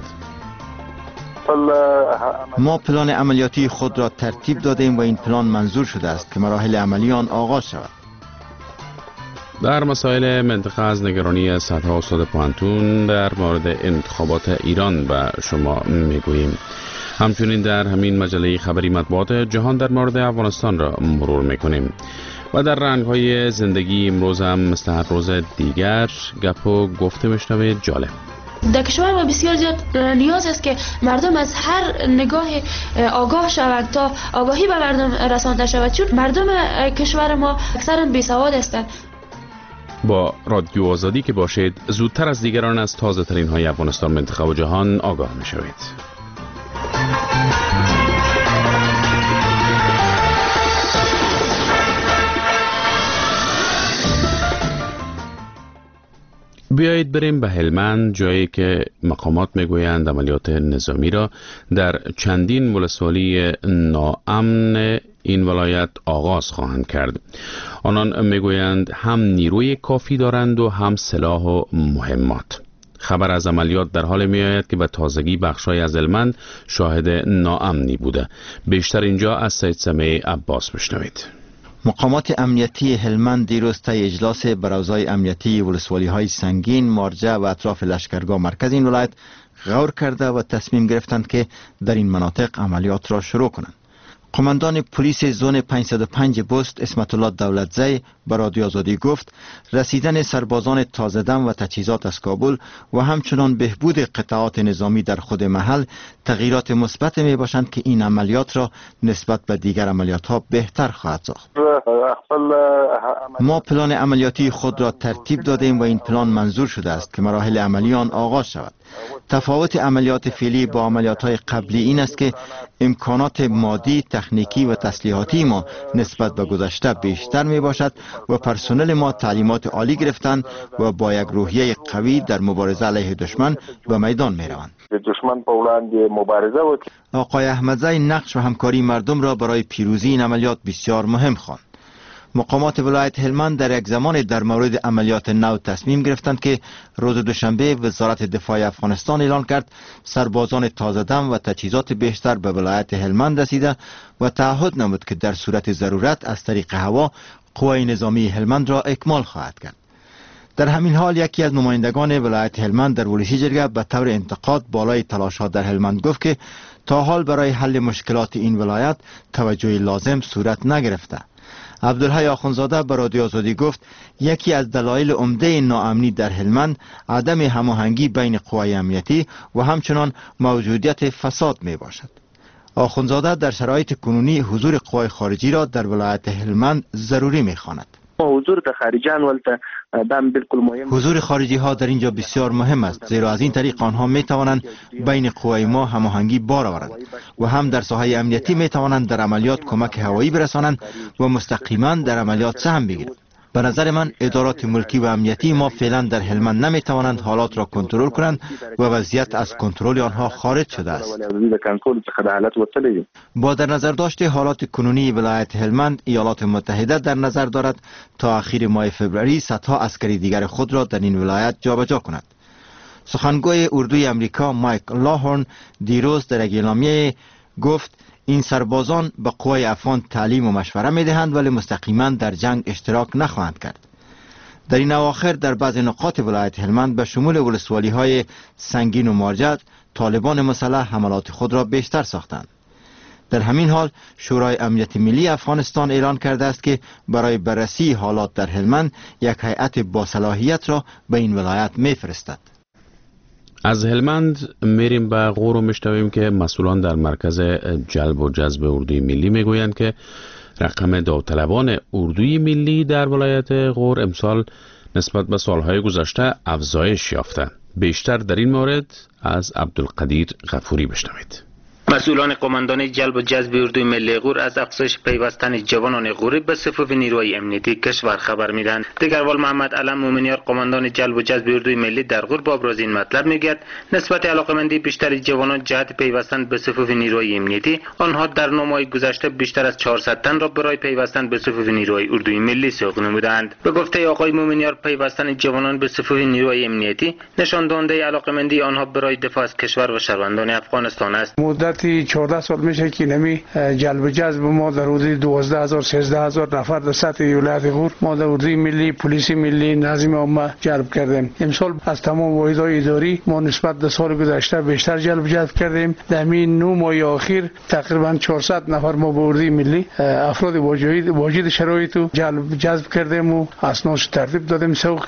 Speaker 22: ما پلان عملیاتی خود را ترتیب دادیم و این پلان منظور شده است که مراحل عملی آن آغاز شود.
Speaker 19: در مسائل منطقه از نگرانی صدها استاد پوهنتون در مورد انتخابات ایران به شما میگوییم. همچنین در همین مجله خبری مطبوعات جهان در مورد افغانستان را مرور میکنیم و در رنگ‌های زندگی امروز هم مثل هر روز دیگر گپ و گفته میشنوید جالب.
Speaker 23: در کشور ما بسیار زیاد نیاز است که مردم از هر نگاه آگاه شوند تا آگاهی به مردم رسانده شود، چون مردم کشور ما اکثرا بیسواد هستند.
Speaker 19: با رادیو آزادی که باشید زودتر از دیگران از تازه ترین های افغانستان، منطقه و جهان آگاه می شوید. بیایید بریم به هلمند، جایی که مقامات میگویند عملیات نظامی را در چندین ولسوالی ناامن این ولایت آغاز خواهند کرد. آنان میگویند هم نیروی کافی دارند و هم سلاح و مهمات. خبر از عملیات در حال می آید که به تازگی بخشای از هلمند شاهد ناامنی بوده. بیشتر اینجا از سید سمیع عباس بشنوید.
Speaker 22: مقامات امنیتی هلمند دیروز طی اجلاس براوزای امنیتی ولسوالی های سنگین، مارجه و اطراف لشکرگاه مرکز این ولایت غور کرده و تصمیم گرفتند که در این مناطق عملیات را شروع کنند. قماندان پلیس زون پانصد و پنج بست اسمت الله دولتزی به رادیو آزادی گفت رسیدن سربازان تازه دم و تجهیزات از کابل و همچنان بهبود قطعات نظامی در خود محل تغییرات مثبت می باشند که این عملیات را نسبت به دیگر عملیات ها بهتر خواهد ساخت. ما پلان عملیاتی خود را ترتیب دادیم و این پلان منظور شده است که مراحل عملی آن آغاز شود. تفاوت عملیات فعلی با عملیات‌های قبلی این است که امکانات مادی، تکنیکی و تسلیحاتی ما نسبت به گذشته بیشتر می باشد و پرسنل ما تعلیمات عالی گرفتند و با یک روحیه قوی در مبارزه علیه دشمن به میدان می روند.
Speaker 3: دشمن په وړاندې مبارزه وکړي.
Speaker 22: آقای احمدزی نقش و همکاری مردم را برای پیروزی این عملیات بسیار مهم خواند. مقامات ولایت هلمند در یک زمان در مورد عملیات نو تصمیم گرفتند که روز دوشنبه وزارت دفاع افغانستان اعلان کرد سربازان تازه دم و تجهیزات بیشتر به ولایت هلمند رسیده و تعهد نمود که در صورت ضرورت از طریق هوا قوای نظامی هلمند را اکمال خواهد کرد. در همین حال یکی از نمایندگان ولایت هلمند در ولسی جرگه به طور انتقاد بالای تلاشات در هلمند گفت که تا حال برای حل مشکلات این ولایت توجه لازم صورت نگرفته. عبدالحی آخونزاده به رادیو آزادی گفت یکی از دلایل عمده ناامنی در هلمند عدم هماهنگی بین قوای امنیتی و همچنان موجودیت فساد می باشد. آخونزاده در شرایط کنونی حضور قوای خارجی را در ولایت هلمند ضروری می خواند.
Speaker 3: حضور د خارجیان ولته دام بالکل مهم.
Speaker 22: حضور خارجی ها در اینجا بسیار مهم است، زیرا از این طریق آنها می توانند بین قوای ما هماهنگی بار آورند و هم در ساحه امنیتی می توانند در عملیات کمک هوایی برسانند و مستقیما در عملیات سهم بگیرند. به نظر من ادارات ملکی و امنیتی ما فعلا در هلمند نمی توانند حالات را کنترل کنند و وضعیت از کنترل آنها خارج شده است. با در نظر داشته حالات کنونی ولایت هلمند، ایالات متحده در نظر دارد تا اخیر ماه فوریه صدها عسکری دیگر خود را در این ولایت جابجا کند. سخنگوی اردوی امریکا مایک لاهورن دیروز در یک اعلامیه گفت این سربازان به قوای افغان تعلیم و مشوره می دهند ولی مستقیما در جنگ اشتراک نخواهند کرد. در این اواخر در بعض نقاط ولایت هلمند به شمول ولسوالی های سنگین و مارجت طالبان مسلح حملات خود را بیشتر ساختند. در همین حال شورای امنیت ملی افغانستان اعلان کرده است که برای بررسی حالات در هلمند یک هیئت با صلاحیت را به این ولایت میفرستد.
Speaker 19: از هلمند میریم به غور و میشنویم که مسئولان در مرکز جلب و جذب اردوی ملی میگویند که رقم داوطلبان اردوی ملی در ولایت غور امسال نسبت به سالهای گذشته افزایش یافته. بیشتر در این مورد از عبدالقدیر غفوری بشنوید.
Speaker 4: مسئولان قماندان جلب و جذب اردوی ملی غور از افزایش پیوستن جوانان غوری به صفوف نیروهای امنیتی کشور خبر میدن. دگروال محمد علم مومنیار قماندان جلب و جذب اردوی ملی در غور با ابراز این مطلب میگوید نسبت علاقمندی بیشتر جوانان جهت پیوستن به صفوف نیروهای امنیتی، آنها در نو ماه گذشته بیشتر از چهارصد تن را برای پیوستن به صفوف نیروهای اردوی ملی سوق نمودند. به گفته آقای مومنیار پیوستن جوانان به صفوف نیروهای امنیتی نشان دهنده علاقمندی آنها برای دفاع از کشور و شهروندان افغانستان است.
Speaker 6: چهارده سال میشه که نمی جلب و جذب ما در حدود دوازده هزار سیزده هزار نفر در سطح ولایت غور ما در اردوی ملی، پلیس ملی، نظم عامه جلب کردیم. امسال از تمام واحدهای اداری ما نسبت به سال گذشته بیشتر جلب و جذب کردیم. در همین نه ماه اخیر تقریبا چهارصد نفر ما به اردوی ملی افراد واجد واجد شرایط جلب جذب کردیم و اسنادش ترتیب دادیم، سوق کردیم.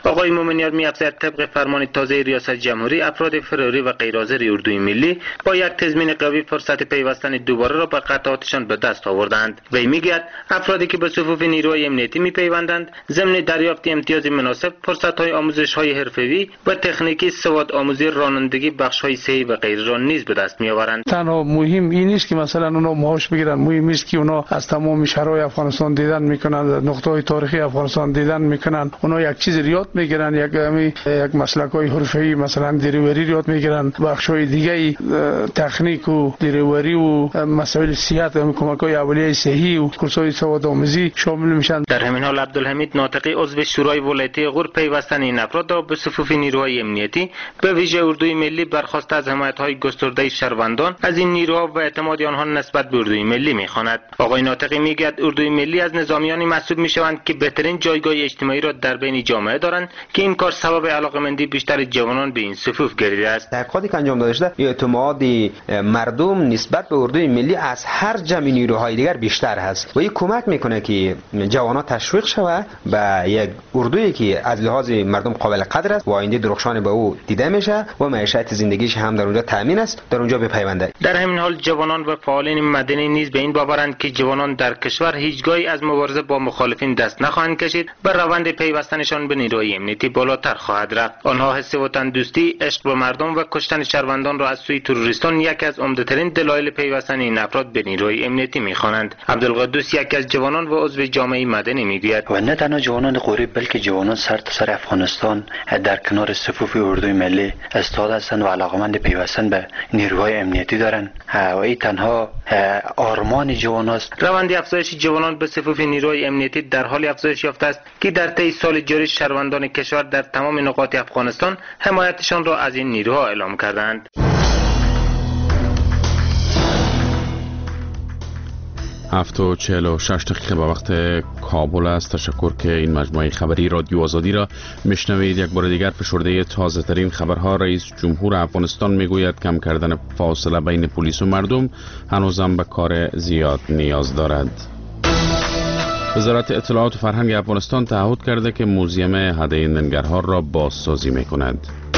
Speaker 4: آقای مومنیار می‌افزاید طبق فرمان تازه ریاست جمهوری افراد فراری و غیرحاضر اردوی ملی با یک تضمین قوی فرصت پیوستن دوباره را به قطعاتشان به دست آوردند. وی میگوید افرادی که به صفوف نیروهای امنیتی میپیوندند ضمن دریافت امتیاز مناسب فرصت‌های آموزش‌های حرفه‌ای و تکنیکی سواد آموزی رانندگی بخش‌های صحی و غیره را نیز به دست می‌آورند.
Speaker 6: تنها مهم این نیست که مثلا اونا معاش بگیرن، مهم است که اونا از تمام شهرهای افغانستان دیدن میکنن، نقطه‌های تاریخی افغانستان دیدن میکنن، اونا یک چیز یاد میگیرن، یک یک مسلک‌های حرفه‌ای مثلا دریوری یاد میگیرن، بخش‌های دیگه تکنیک و دریوری و مسائل صحت و کمک‌های اولیه صحی و کورس‌های سواد آموزی شامل میشن.
Speaker 4: در همین حال عبدالحمید ناطقی عضو شورای ولایتی غور پیوستن این افراد را به صفوف نیروهای امنیتی به ویژه اردوی ملی برخواسته از حمایت‌های گسترده شهروندان از این نیروها و اعتماد آنها نسبت به اردوی ملی می‌خواند. آقای ناطقی میگوید اردوی ملی از نظامیانی محسوب می‌شوند که بهترین جایگاه اجتماعی را در بین جامعه دارند که این کار سبب علاقه‌مندی بیشتر جوانان به این صفوف گردیده است.
Speaker 7: تحقیقاتی که انجام داده شده اعتماد مردم نسبت به اردوی ملی از هر جمع نیروهای دیگر بیشتر هست و این کمک میکنه که جوانان تشویق شود به یک اردویی که از لحاظ مردم قابل قدر است و آینده درخشان به او دیده میشه و معیشت زندگیش هم در اونجا تامین است، در اونجا بپیونده.
Speaker 4: در همین حال جوانان و فعالین مدنی نیز به این باورند که جوانان در کشور هیچگاهی از مبارزه با مخالفین دست نخواهند کشید و روند پیوستنشان به نیروهای امنیتی بالاتر خواهد رفت. آنها حس وطن دوستی، عشق به مردم و کشتن شهروندان را از سوی تروریستان یکی از عمده‌ترین دلایل پیوستن این افراد به نیروهای امنیتی می‌خوانند. عبدالقدوس یکی از جوانان و عضو جامعه مدنی میگوید
Speaker 9: و نه تنها جوانان غوری بلکه جوانان سر تا سر افغانستان در کنار صفوف اردوی ملی استاد هستند و علاقمند پیوستن به نیروهای امنیتی دارند و این تنها آرمان جوان است.
Speaker 4: روند افزایش جوانان به صفوف نیروهای امنیتی در حال افزایش یافته است که در طی سال جاری شهروندان کشور در تمام نقاط افغانستان حمایتشان را از این نیروها اعلام کردند.
Speaker 19: هفت و چهل و شش دقیقه به وقت کابل است. تشکر که این مجموعه خبری رادیو آزادی را میشنوید. یک بار دیگر فشرده تازه ترین خبرها. رئیس جمهور افغانستان میگوید کم کردن فاصله بین پلیس و مردم هنوزم به کار زیاد نیاز دارد. وزارت اطلاعات و فرهنگ افغانستان تعهد کرده که موزیم هده ننگرهار را بازسازی میکند.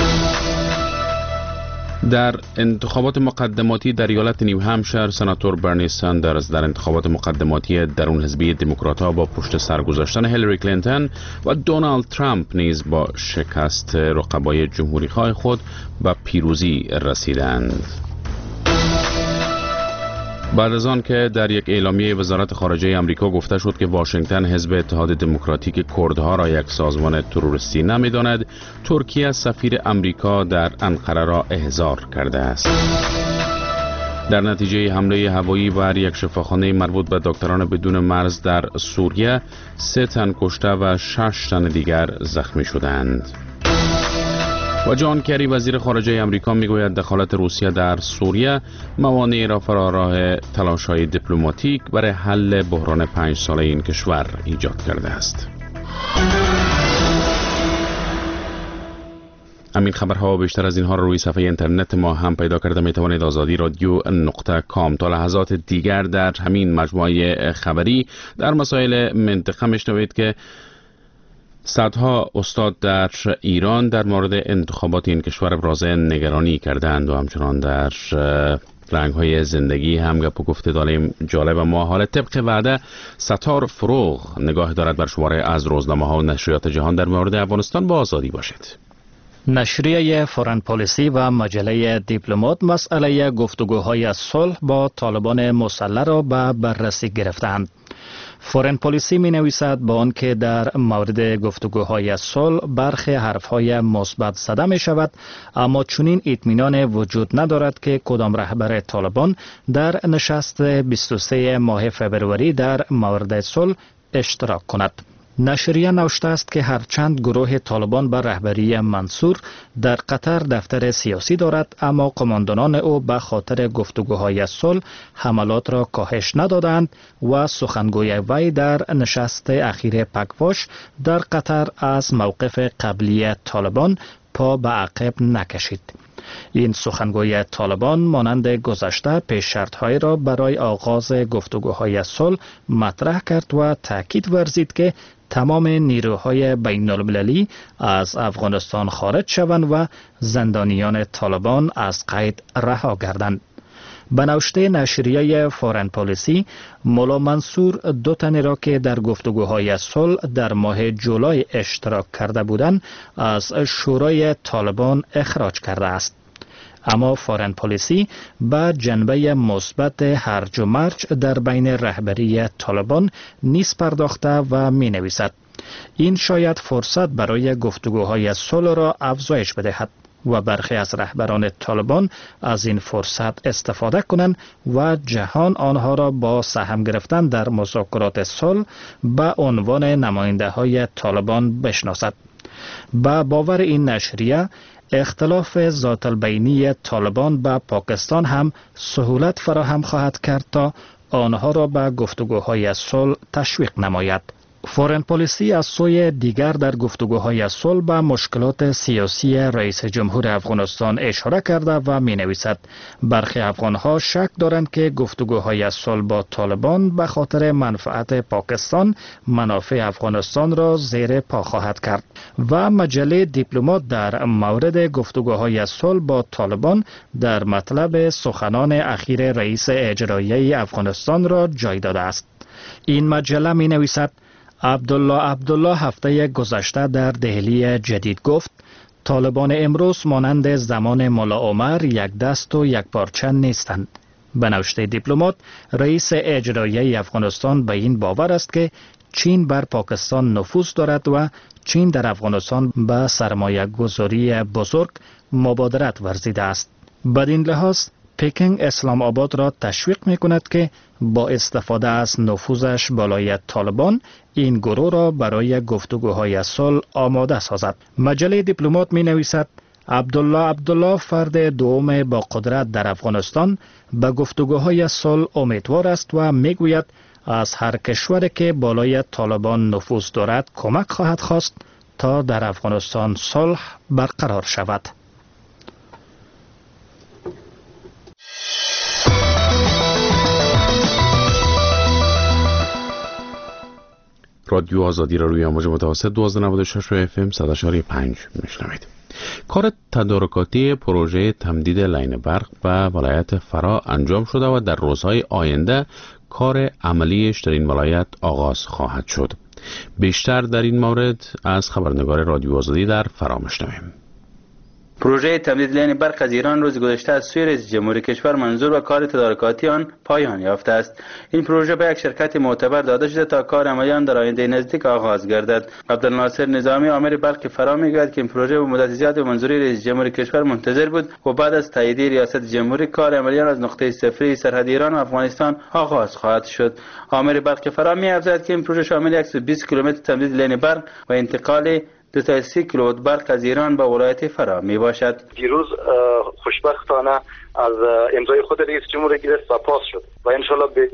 Speaker 19: در انتخابات مقدماتی در ایالت نیو همشایر سناتور برنی ساندرز در انتخابات مقدماتی درون حزبی دموکرات‌ها با پشت سر گذاشتن هیلاری کلینتون و دونالد ترامپ نیز با شکست رقبای جمهوری‌خواه خود به پیروزی رسیدند. بعد از آن که در یک اعلامیه وزارت خارجه آمریکا گفته شد که واشنگتن حزب اتحاد دموکراتیک کردها را یک سازمان تروریستی نمی‌داند، ترکیه سفیر آمریکا در انقره را احضار کرده است. در نتیجه حمله هوایی بر یک شفاخانه مربوط به دکتران بدون مرز در سوریه، سه تن کشته و شش تن دیگر زخمی شدند. و جان کری وزیر خارجه آمریکا میگوید دخالت روسیه در سوریه موانعی را فراراه تلاش‌های دیپلماتیک برای حل بحران پنج ساله این کشور ایجاد کرده است. همین خبرها و بیشتر از اینها را روی صفحه اینترنت ما هم پیدا کرده می توانید. آزادی رادیو نقطه کام. تا لحظات دیگر در همین مجموعه خبری در مسائل منطقه میشنوید که صدها استاد در ایران در مورد انتخابات این کشور ابراز نگرانی کردند و همچنان در رنگ‌های زندگی هم گپ و گفته داریم. جالب ما حال طبق وعده ستار فروغ نگاه دارد بر شماره از روزنامه‌ها و نشریات جهان در مورد افغانستان. با آزادی باشید.
Speaker 10: نشریه فورن پالیسی و مجله دیپلمات مسئله گفتگوهای صلح با طالبان مسلح را به بررسی گرفتند. فورن پالیسی می نویسد با آنکه در مورد گفتگوهای صلح برخی حرفهای مثبت زده می شود، اما چنین اطمینان وجود ندارد که کدام رهبر طالبان در نشست بیست و سوم ماه فبروری در مورد صلح اشتراک کند. نشریه نوشته است که هرچند گروه طالبان به رهبری منصور در قطر دفتر سیاسی دارد، اما قماندانان او به خاطر گفتگوهای صلح حملات را کاهش ندادند و سخنگوی وی در نشست اخیر پکواش در قطر از موقف قبلی طالبان پا به عقب نکشید. این سخنگوی طالبان مانند گذشته پیش شرط‌های را برای آغاز گفتگوهای صلح مطرح کرد و تاکید ورزید که تمام نیروهای بین المللی از افغانستان خارج شوند و زندانیان طالبان از قید رها گردند. به نوشته نشریه فورن پالیسی، مولا منصور دو تنی را که در گفتگوهای صلح در ماه جولای اشتراک کرده بودند از شورای طالبان اخراج کرده است. اما فورن پالیسی به جنبه مثبت هرج و مرج در بین رهبری طالبان نیز پرداخته و می نویسد این شاید فرصت برای گفتگوهای صلح را افزایش بدهد و برخی از رهبران طالبان از این فرصت استفاده کنند و جهان آنها را با سهم گرفتن در مذاکرات صلح به عنوان نماینده های طالبان بشناسد. با باور این نشریه، اختلاف ذات البینی طالبان با پاکستان هم سهولت فراهم خواهد کرد تا آنها را به گفتگوهای صلح تشویق نماید. فورن پالیسی از سوی دیگر در گفتگوهای صلح به مشکلات سیاسی رئیس جمهور افغانستان اشاره کرده و می نویسد برخی افغانها شک دارند که گفتگوهای صلح با طالبان به خاطر منفعت پاکستان منافع افغانستان را زیر پا خواهد کرد و مجله دیپلمات در مورد گفتگوهای صلح با طالبان در مطلب سخنان اخیر رئیس اجرایی افغانستان را جای داده است. این مجله می نویسد عبدالله عبدالله هفته گذشته در دهلی جدید گفت طالبان امروز مانند زمان مولا عمر یک دست و یک پارچه نیستند. به نوشته دیپلمات، رئیس اجرایی افغانستان به این باور است که چین بر پاکستان نفوذ دارد و چین در افغانستان به سرمایه گذاری بزرگ مبادرت ورزیده است. بدین لحاظ پکینگ اسلام آباد را تشویق می کند که با استفاده از نفوذش بالای طالبان این گروه را برای گفتگوهای صلح آماده سازد. مجله دیپلمات می نویسد عبدالله عبدالله فرد دوم با قدرت در افغانستان به گفتگوهای صلح امیدوار است و می گوید از هر کشوری که بالای طالبان نفوذ دارد کمک خواهد خواست تا در افغانستان صلح برقرار شود.
Speaker 19: رادیو آزادی را روی امواج متوسط دوازده نود و شش و اف ام صد و چهار و پنج میشنوید. کار تدارکاتی پروژه تمدید لین برق به ولایت فرا انجام شده و در روزهای آینده کار عملیش در این ولایت آغاز خواهد شد. بیشتر در این مورد از خبرنگار رادیو آزادی در فرا میشنویم.
Speaker 8: پروژه تمدید لین برق از ایران روز گذشته از سوی رئیس جمهور کشور منظور و کار تدارکاتی آن پایان یافته است. این پروژه به یک شرکت معتبر داده شده تا کار عملی آن در آینده نزدیک آغاز گردد. عبدالناصر نظامی آمر برق فرا میگوید که این پروژه به مدت زیاد به منظوری رئیس جمهور کشور منتظر بود و بعد از تایید ریاست جمهوری کار عملی آن از نقطه صفری سرحد ایران و افغانستان آغاز خواهد شد. آمر برق فرا می‌افزاید که این پروژه شامل صد و بیست کیلومتر تمدید لین برق و انتقال دو تا سی کیلووات برق از ایران به ولایت فرا می باشد.
Speaker 11: دیروز خوشبختانه از امضای خود رئیس جمهور گرفت و پاس شد و انشالله به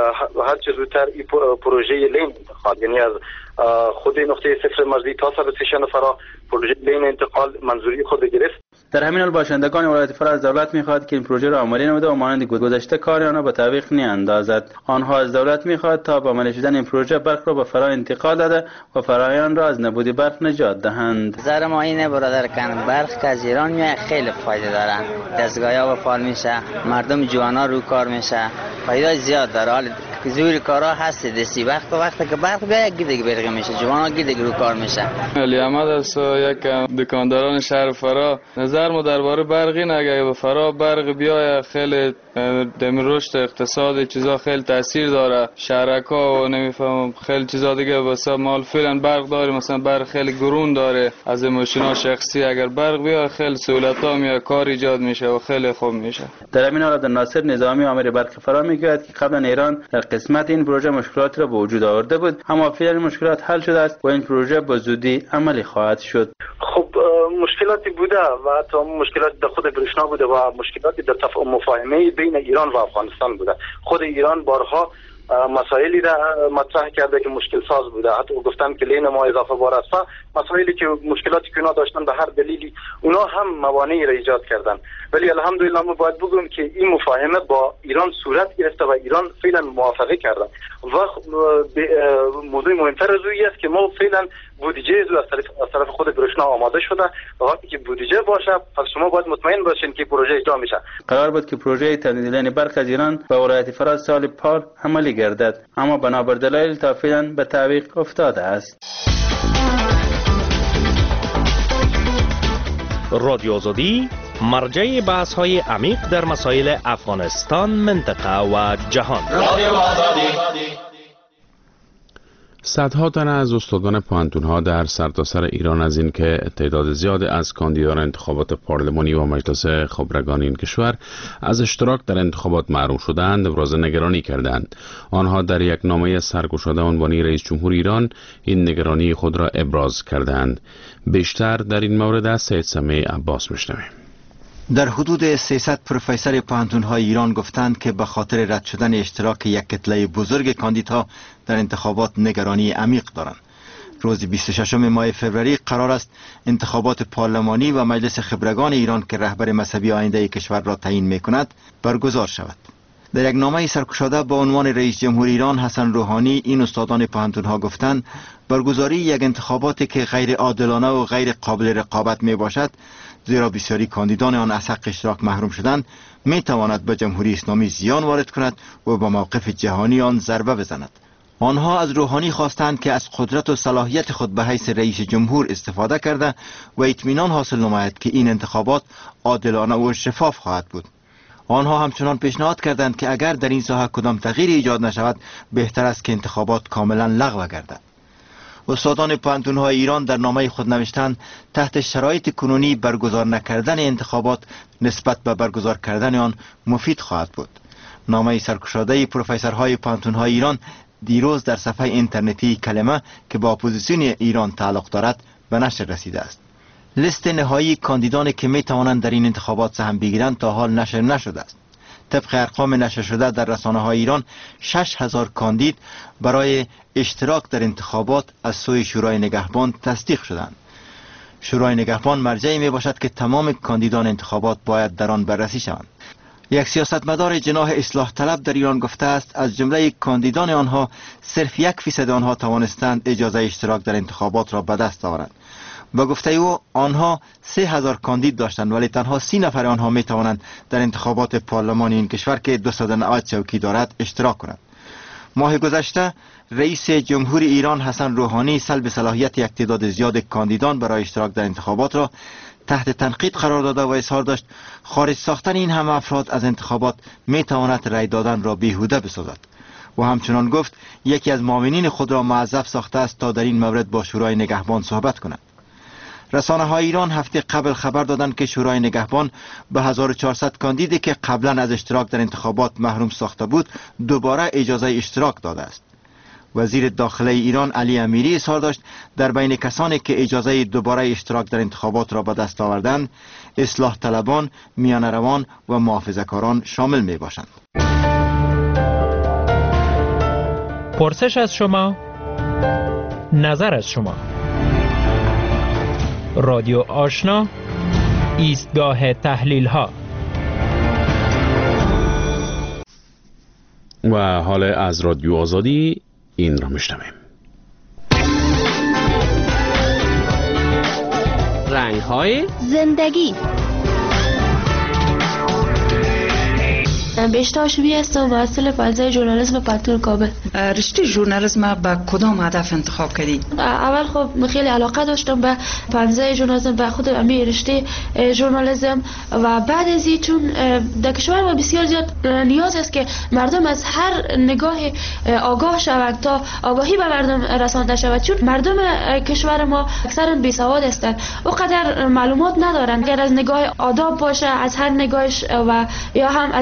Speaker 11: هر چه زودتر این پروژه لین انتقال، یعنی از خود نقطه صفر مرزی تا سب استیشن فرا پروژه لین انتقال منظوری خود گرفت.
Speaker 8: در همین حال باشندگان ولایت فرا از دولت می‌خواهد که این پروژه را عملی نموده و مانند گذشته کار آنها به تعویق نیاندازد. آنها از دولت می‌خواهد تا با عملی شدن این پروژه برق را به فرا انتقال داده و فرایان را از نبود برق نجات دهند.
Speaker 12: نظر ما اینه برادر کن برق که از ایران میاد خیلی فایده داره. دستگاه‌ها فعال میشه، مردم جوانا رو کار میشه، فایده زیاد داره. حال زوری کارا هست دستی وقت وقتی که برق بیاد گیرگ برق میشه، جوانا گیرگ رو کار میشه.
Speaker 24: علی احمد است، یک دکانداران شهر فرا. نظر ما درباره برق اینه اگه به فرا برق بیای خیلی دم رشد اقتصاد چیزا خیلی تاثیر داره. شهرکا و نمیفهم خیلی چیزا دیگه واسه مال فعلا برق داره، مثلا برق خیلی گرون داره از ماشینا شخصی. اگر برق بیاد خیلی سهولت‌ها میاد، کار ایجاد میشه و خیلی خوب میشه.
Speaker 8: در همین حال عبدالناصر نظامی آمر برق فرا میگوید که قبلا ایران در قسمت این پروژه مشکلات را به وجود آورده بود، اما فعلا مشکلات حل شده است و این پروژه به زودی عملی خواهد شد.
Speaker 11: خب مشکلاتی بوده و حتی مشکلات در خود برشنا بوده و مشکلاتی در تفاهم مفاهمه بین ایران و افغانستان بوده. خود ایران بارها مسائلی را مطرح کرده که مشکل ساز بوده. حتی گفتن که لین ما اضافه بار است، مسائلی که مشکلاتی که اونا داشتن به هر دلیلی اونا هم موانعی را ایجاد کردن. ولی الحمدلله ما باید بگویم که این مفاهمه با ایران صورت گرفته و ایران فعلا موافقه کرده و موضوع مهمتر از این است که ما فعلا بودجه از طرف از طرف خود گروشنا آماده شده و وقتی که بودجه باشه پس شما باید مطمئن باشین که پروژه اجرا میشه.
Speaker 8: قرار بود که پروژه تمدید لین برق از ایران به ولایت فراز سال پار عملی گردد، اما بنابر دلایل تا فعلا به تعویق افتاده است.
Speaker 5: رادیو آزادی مرجع بحث های عمیق در مسائل افغانستان، منطقه و جهان. رادیو آزادی.
Speaker 19: صدها تن از استادان پوهنتون‌ها در سرتاسر ایران از این که تعداد زیاد از کاندیدان انتخابات پارلمانی و مجلس خبرگان این کشور از اشتراک در انتخابات محروم شدند ابراز نگرانی کردند. آنها در یک نامه سرگشاده عنوانی رئیس جمهور ایران این نگرانی خود را ابراز کردند. بیشتر در این مورد از سید سمیع عباس میشنویم.
Speaker 22: در حدود سیصد پروفسور پوهنتون‌های ایران گفتند که به خاطر رد شدن اشتراک یک کتله بزرگ کاندیدها در انتخابات نگرانی عمیق دارند. روز بیست و ششم ماه فوریه قرار است انتخابات پارلمانی و مجلس خبرگان ایران که رهبر مذهبی آینده کشور را تعیین می‌کند برگزار شود. در یک نامه سرگشاده با عنوان رئیس جمهور ایران حسن روحانی این استادان پوهنتون‌ها گفتند برگزاری یک انتخاباتی که غیر عادلانه و غیر قابل رقابت میباشد، زیرا بسیاری کاندیدان آن از حق اشتراک محروم شدند، می تواند به جمهوری اسلامی زیان وارد کند و به موقف جهانی آن ضربه بزند. آنها از روحانی خواستند که از قدرت و صلاحیت خود به حیث رئیس جمهور استفاده کرده و اطمینان حاصل نماید که این انتخابات عادلانه و شفاف خواهد بود. آنها همچنان پیشنهاد کردند که اگر در این ساحه کدام تغییری ایجاد نشود بهتر است که انتخابات کاملا لغو گردد. استادان پوهنتون‌های ایران در نامه خود نوشتند تحت شرایط کنونی برگزار نکردن انتخابات نسبت به برگزار کردن آن مفید خواهد بود. نامه سرگشاده پروفسورهای پوهنتون‌های ایران دیروز در صفحه اینترنتی کلمه که با اپوزیسیون ایران تعلق دارد به نشر رسیده است. لیست نهایی کاندیدانی که می توانند در این انتخابات سهم بگیرند تا حال نشر نشده است. طبق ارقام نشر شده در رسانه‌های ایران شش هزار کاندید برای اشتراک در انتخابات از سوی شورای نگهبان تصدیق شدند. شورای نگهبان مرجعی می باشد که تمام کاندیدان انتخابات باید در آن بررسی شوند. یک سیاستمدار جناح اصلاح طلب در ایران گفته است از جمله کاندیدان آنها صرف یک فیصد آنها توانستند اجازه اشتراک در انتخابات را به دست آورند. با گفته او آنها سه هزار کاندید داشتند ولی تنها سی نفر آنها می توانند در انتخابات پارلمانی این کشور که دویست و نود چوکی دارد اشتراک کنند. ماه گذشته رئیس جمهور ایران حسن روحانی سلب صلاحیت یک تعداد زیاد کاندیدان برای اشتراک در انتخابات را تحت تنقید قرار داده و اظهار داشت خارج ساختن این همه افراد از انتخابات می تواند رأی دادن را بیهوده بسازد. و همچنان گفت یکی از معاونین خود را موظف ساخته است تا در این مورد با شورای نگهبان صحبت کند. رسانه های ایران هفته قبل خبر دادند که شورای نگهبان به هزار و چهارصد کاندیدی که قبلا از اشتراک در انتخابات محروم ساخته بود دوباره اجازه اشتراک داده است. وزیر داخله ایران علی امیری اظهار داشت در بین کسانی که اجازه دوباره اشتراک در انتخابات را به دست آوردند اصلاح طلبان، میانه روان و محافظه‌کاران شامل می باشند.
Speaker 5: پرسش از شما، نظر از شما. رادیو آشنا، ایستگاه تحلیل ها.
Speaker 19: و حال از رادیو آزادی این را میشنویم.
Speaker 21: رنگ های زندگی.
Speaker 23: بیشتر شبیه هستم و اصل فلسفه ژورنالیسم پتون کابل.
Speaker 13: رشته ژورنالیسم با کدام هدف انتخاب کردی؟
Speaker 23: اول خب خیلی علاقه داشتم به فلسفه ژورنالیسم، به خود همین رشته ژورنالیسم و بعد از این چون در کشور ما بسیار زیاد نیاز است که مردم از هر نگاه آگاه شوند تا آگاهی به مردم رسانده شود، چون مردم کشور ما اکثرا بیسواد هستند، اونقدر معلومات ندارند. اگر از نگاه آداب باشه از هر نگاهش و یا هم از نگاه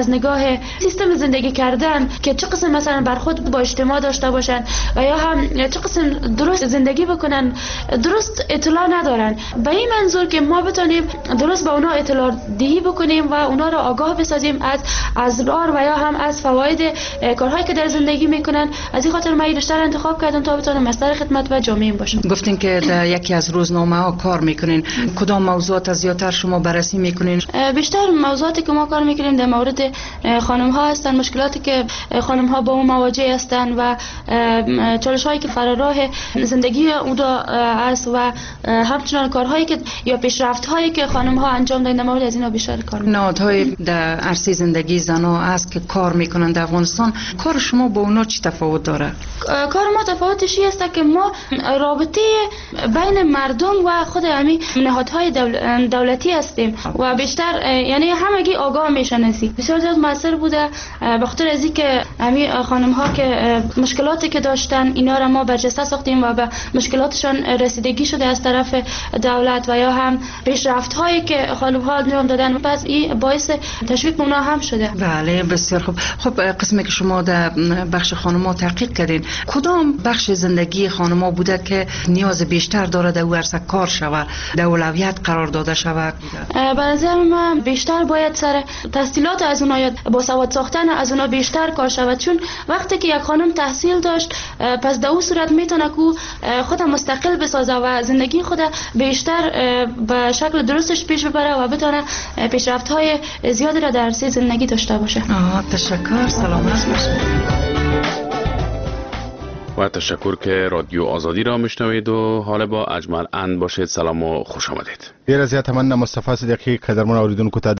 Speaker 23: سیستم زندگی کردن که چه قسم مثلا برخورد با اجتماع داشته باشن و یا هم چه قسم درست زندگی بکنن درست اطلاع ندارن. به این منظور که ما بتونیم درست به اونا اطلاع دهی بکنیم و اونا را آگاه بسازیم از اضرار و یا هم از فواید کارهایی که در زندگی میکنن. از این خاطر من این رشته را انتخاب کردم تا بتونم مصدر خدمت و جامعه باشم.
Speaker 13: گفتین که در یکی از روزنامه ها کار میکنین، کدام موضوعات زیاتر شما بررسی میکنین؟
Speaker 23: بیشتر موضوعاتی که ما کار میکنیم در مورد خانم ها هستن، مشکلاتی که خانم ها با اون مواجه هستن و چالش هایی که فراراه زندگی اونا است و همچنان کارهایی که یا پیشرفت هایی که خانم ها انجام دادن. در مورد از اینا بیشتر کار میکنیم.
Speaker 13: نهادهای در عرصه زندگی زنها است که کار میکنن در افغانستان. کار شما با اونا چی تفاوت داره؟
Speaker 23: کار ما تفاوتش این است که ما رابطه بین مردم و خود همین نهادهای دول... دولتی هستیم و بیشتر یعنی همگی آگاه میشناسی. بسیار زیاد موثر بوده به خاطر از اینکه همین خانم ها که مشکلاتی که داشتن اینا را ما برجسته ساختیم و به مشکلاتشان رسیدگی شده از طرف دولت و یا هم پیشرفت هایی که خانم ها انجام دادن. پس این باعث تشویق اونا هم شده.
Speaker 13: بله بسیار خوب. خب قسمی که شما در بخش خانم ها تحقیق کردین، کدام بخش زندگی خانم ها بوده که نیاز بیشتر داره در عرصه کار شود، در اولویت قرار داده شود؟
Speaker 23: به نظر من بیشتر باید سر تحصیلات از اونها یا با سواد ساختن از اونها بیشتر کار شود، چون وقتی که یک خانم تحصیل داشت پس در اون صورت میتونه که خود مستقل بسازه و زندگی خود بیشتر به شکل درستش پیش ببره و بتونه پیشرفت های زیادی را در عرصه زندگی داشته باشه.
Speaker 13: آه تشکر، سلامت باشید.
Speaker 19: و تشکر که رادیو آزادی را میشنوید و حالا با اجمل اند باشید. سلام و خوش آمدید.
Speaker 1: ډیر زیات مننه مصطفی صدیقی. قدرمن اوریدونکو ته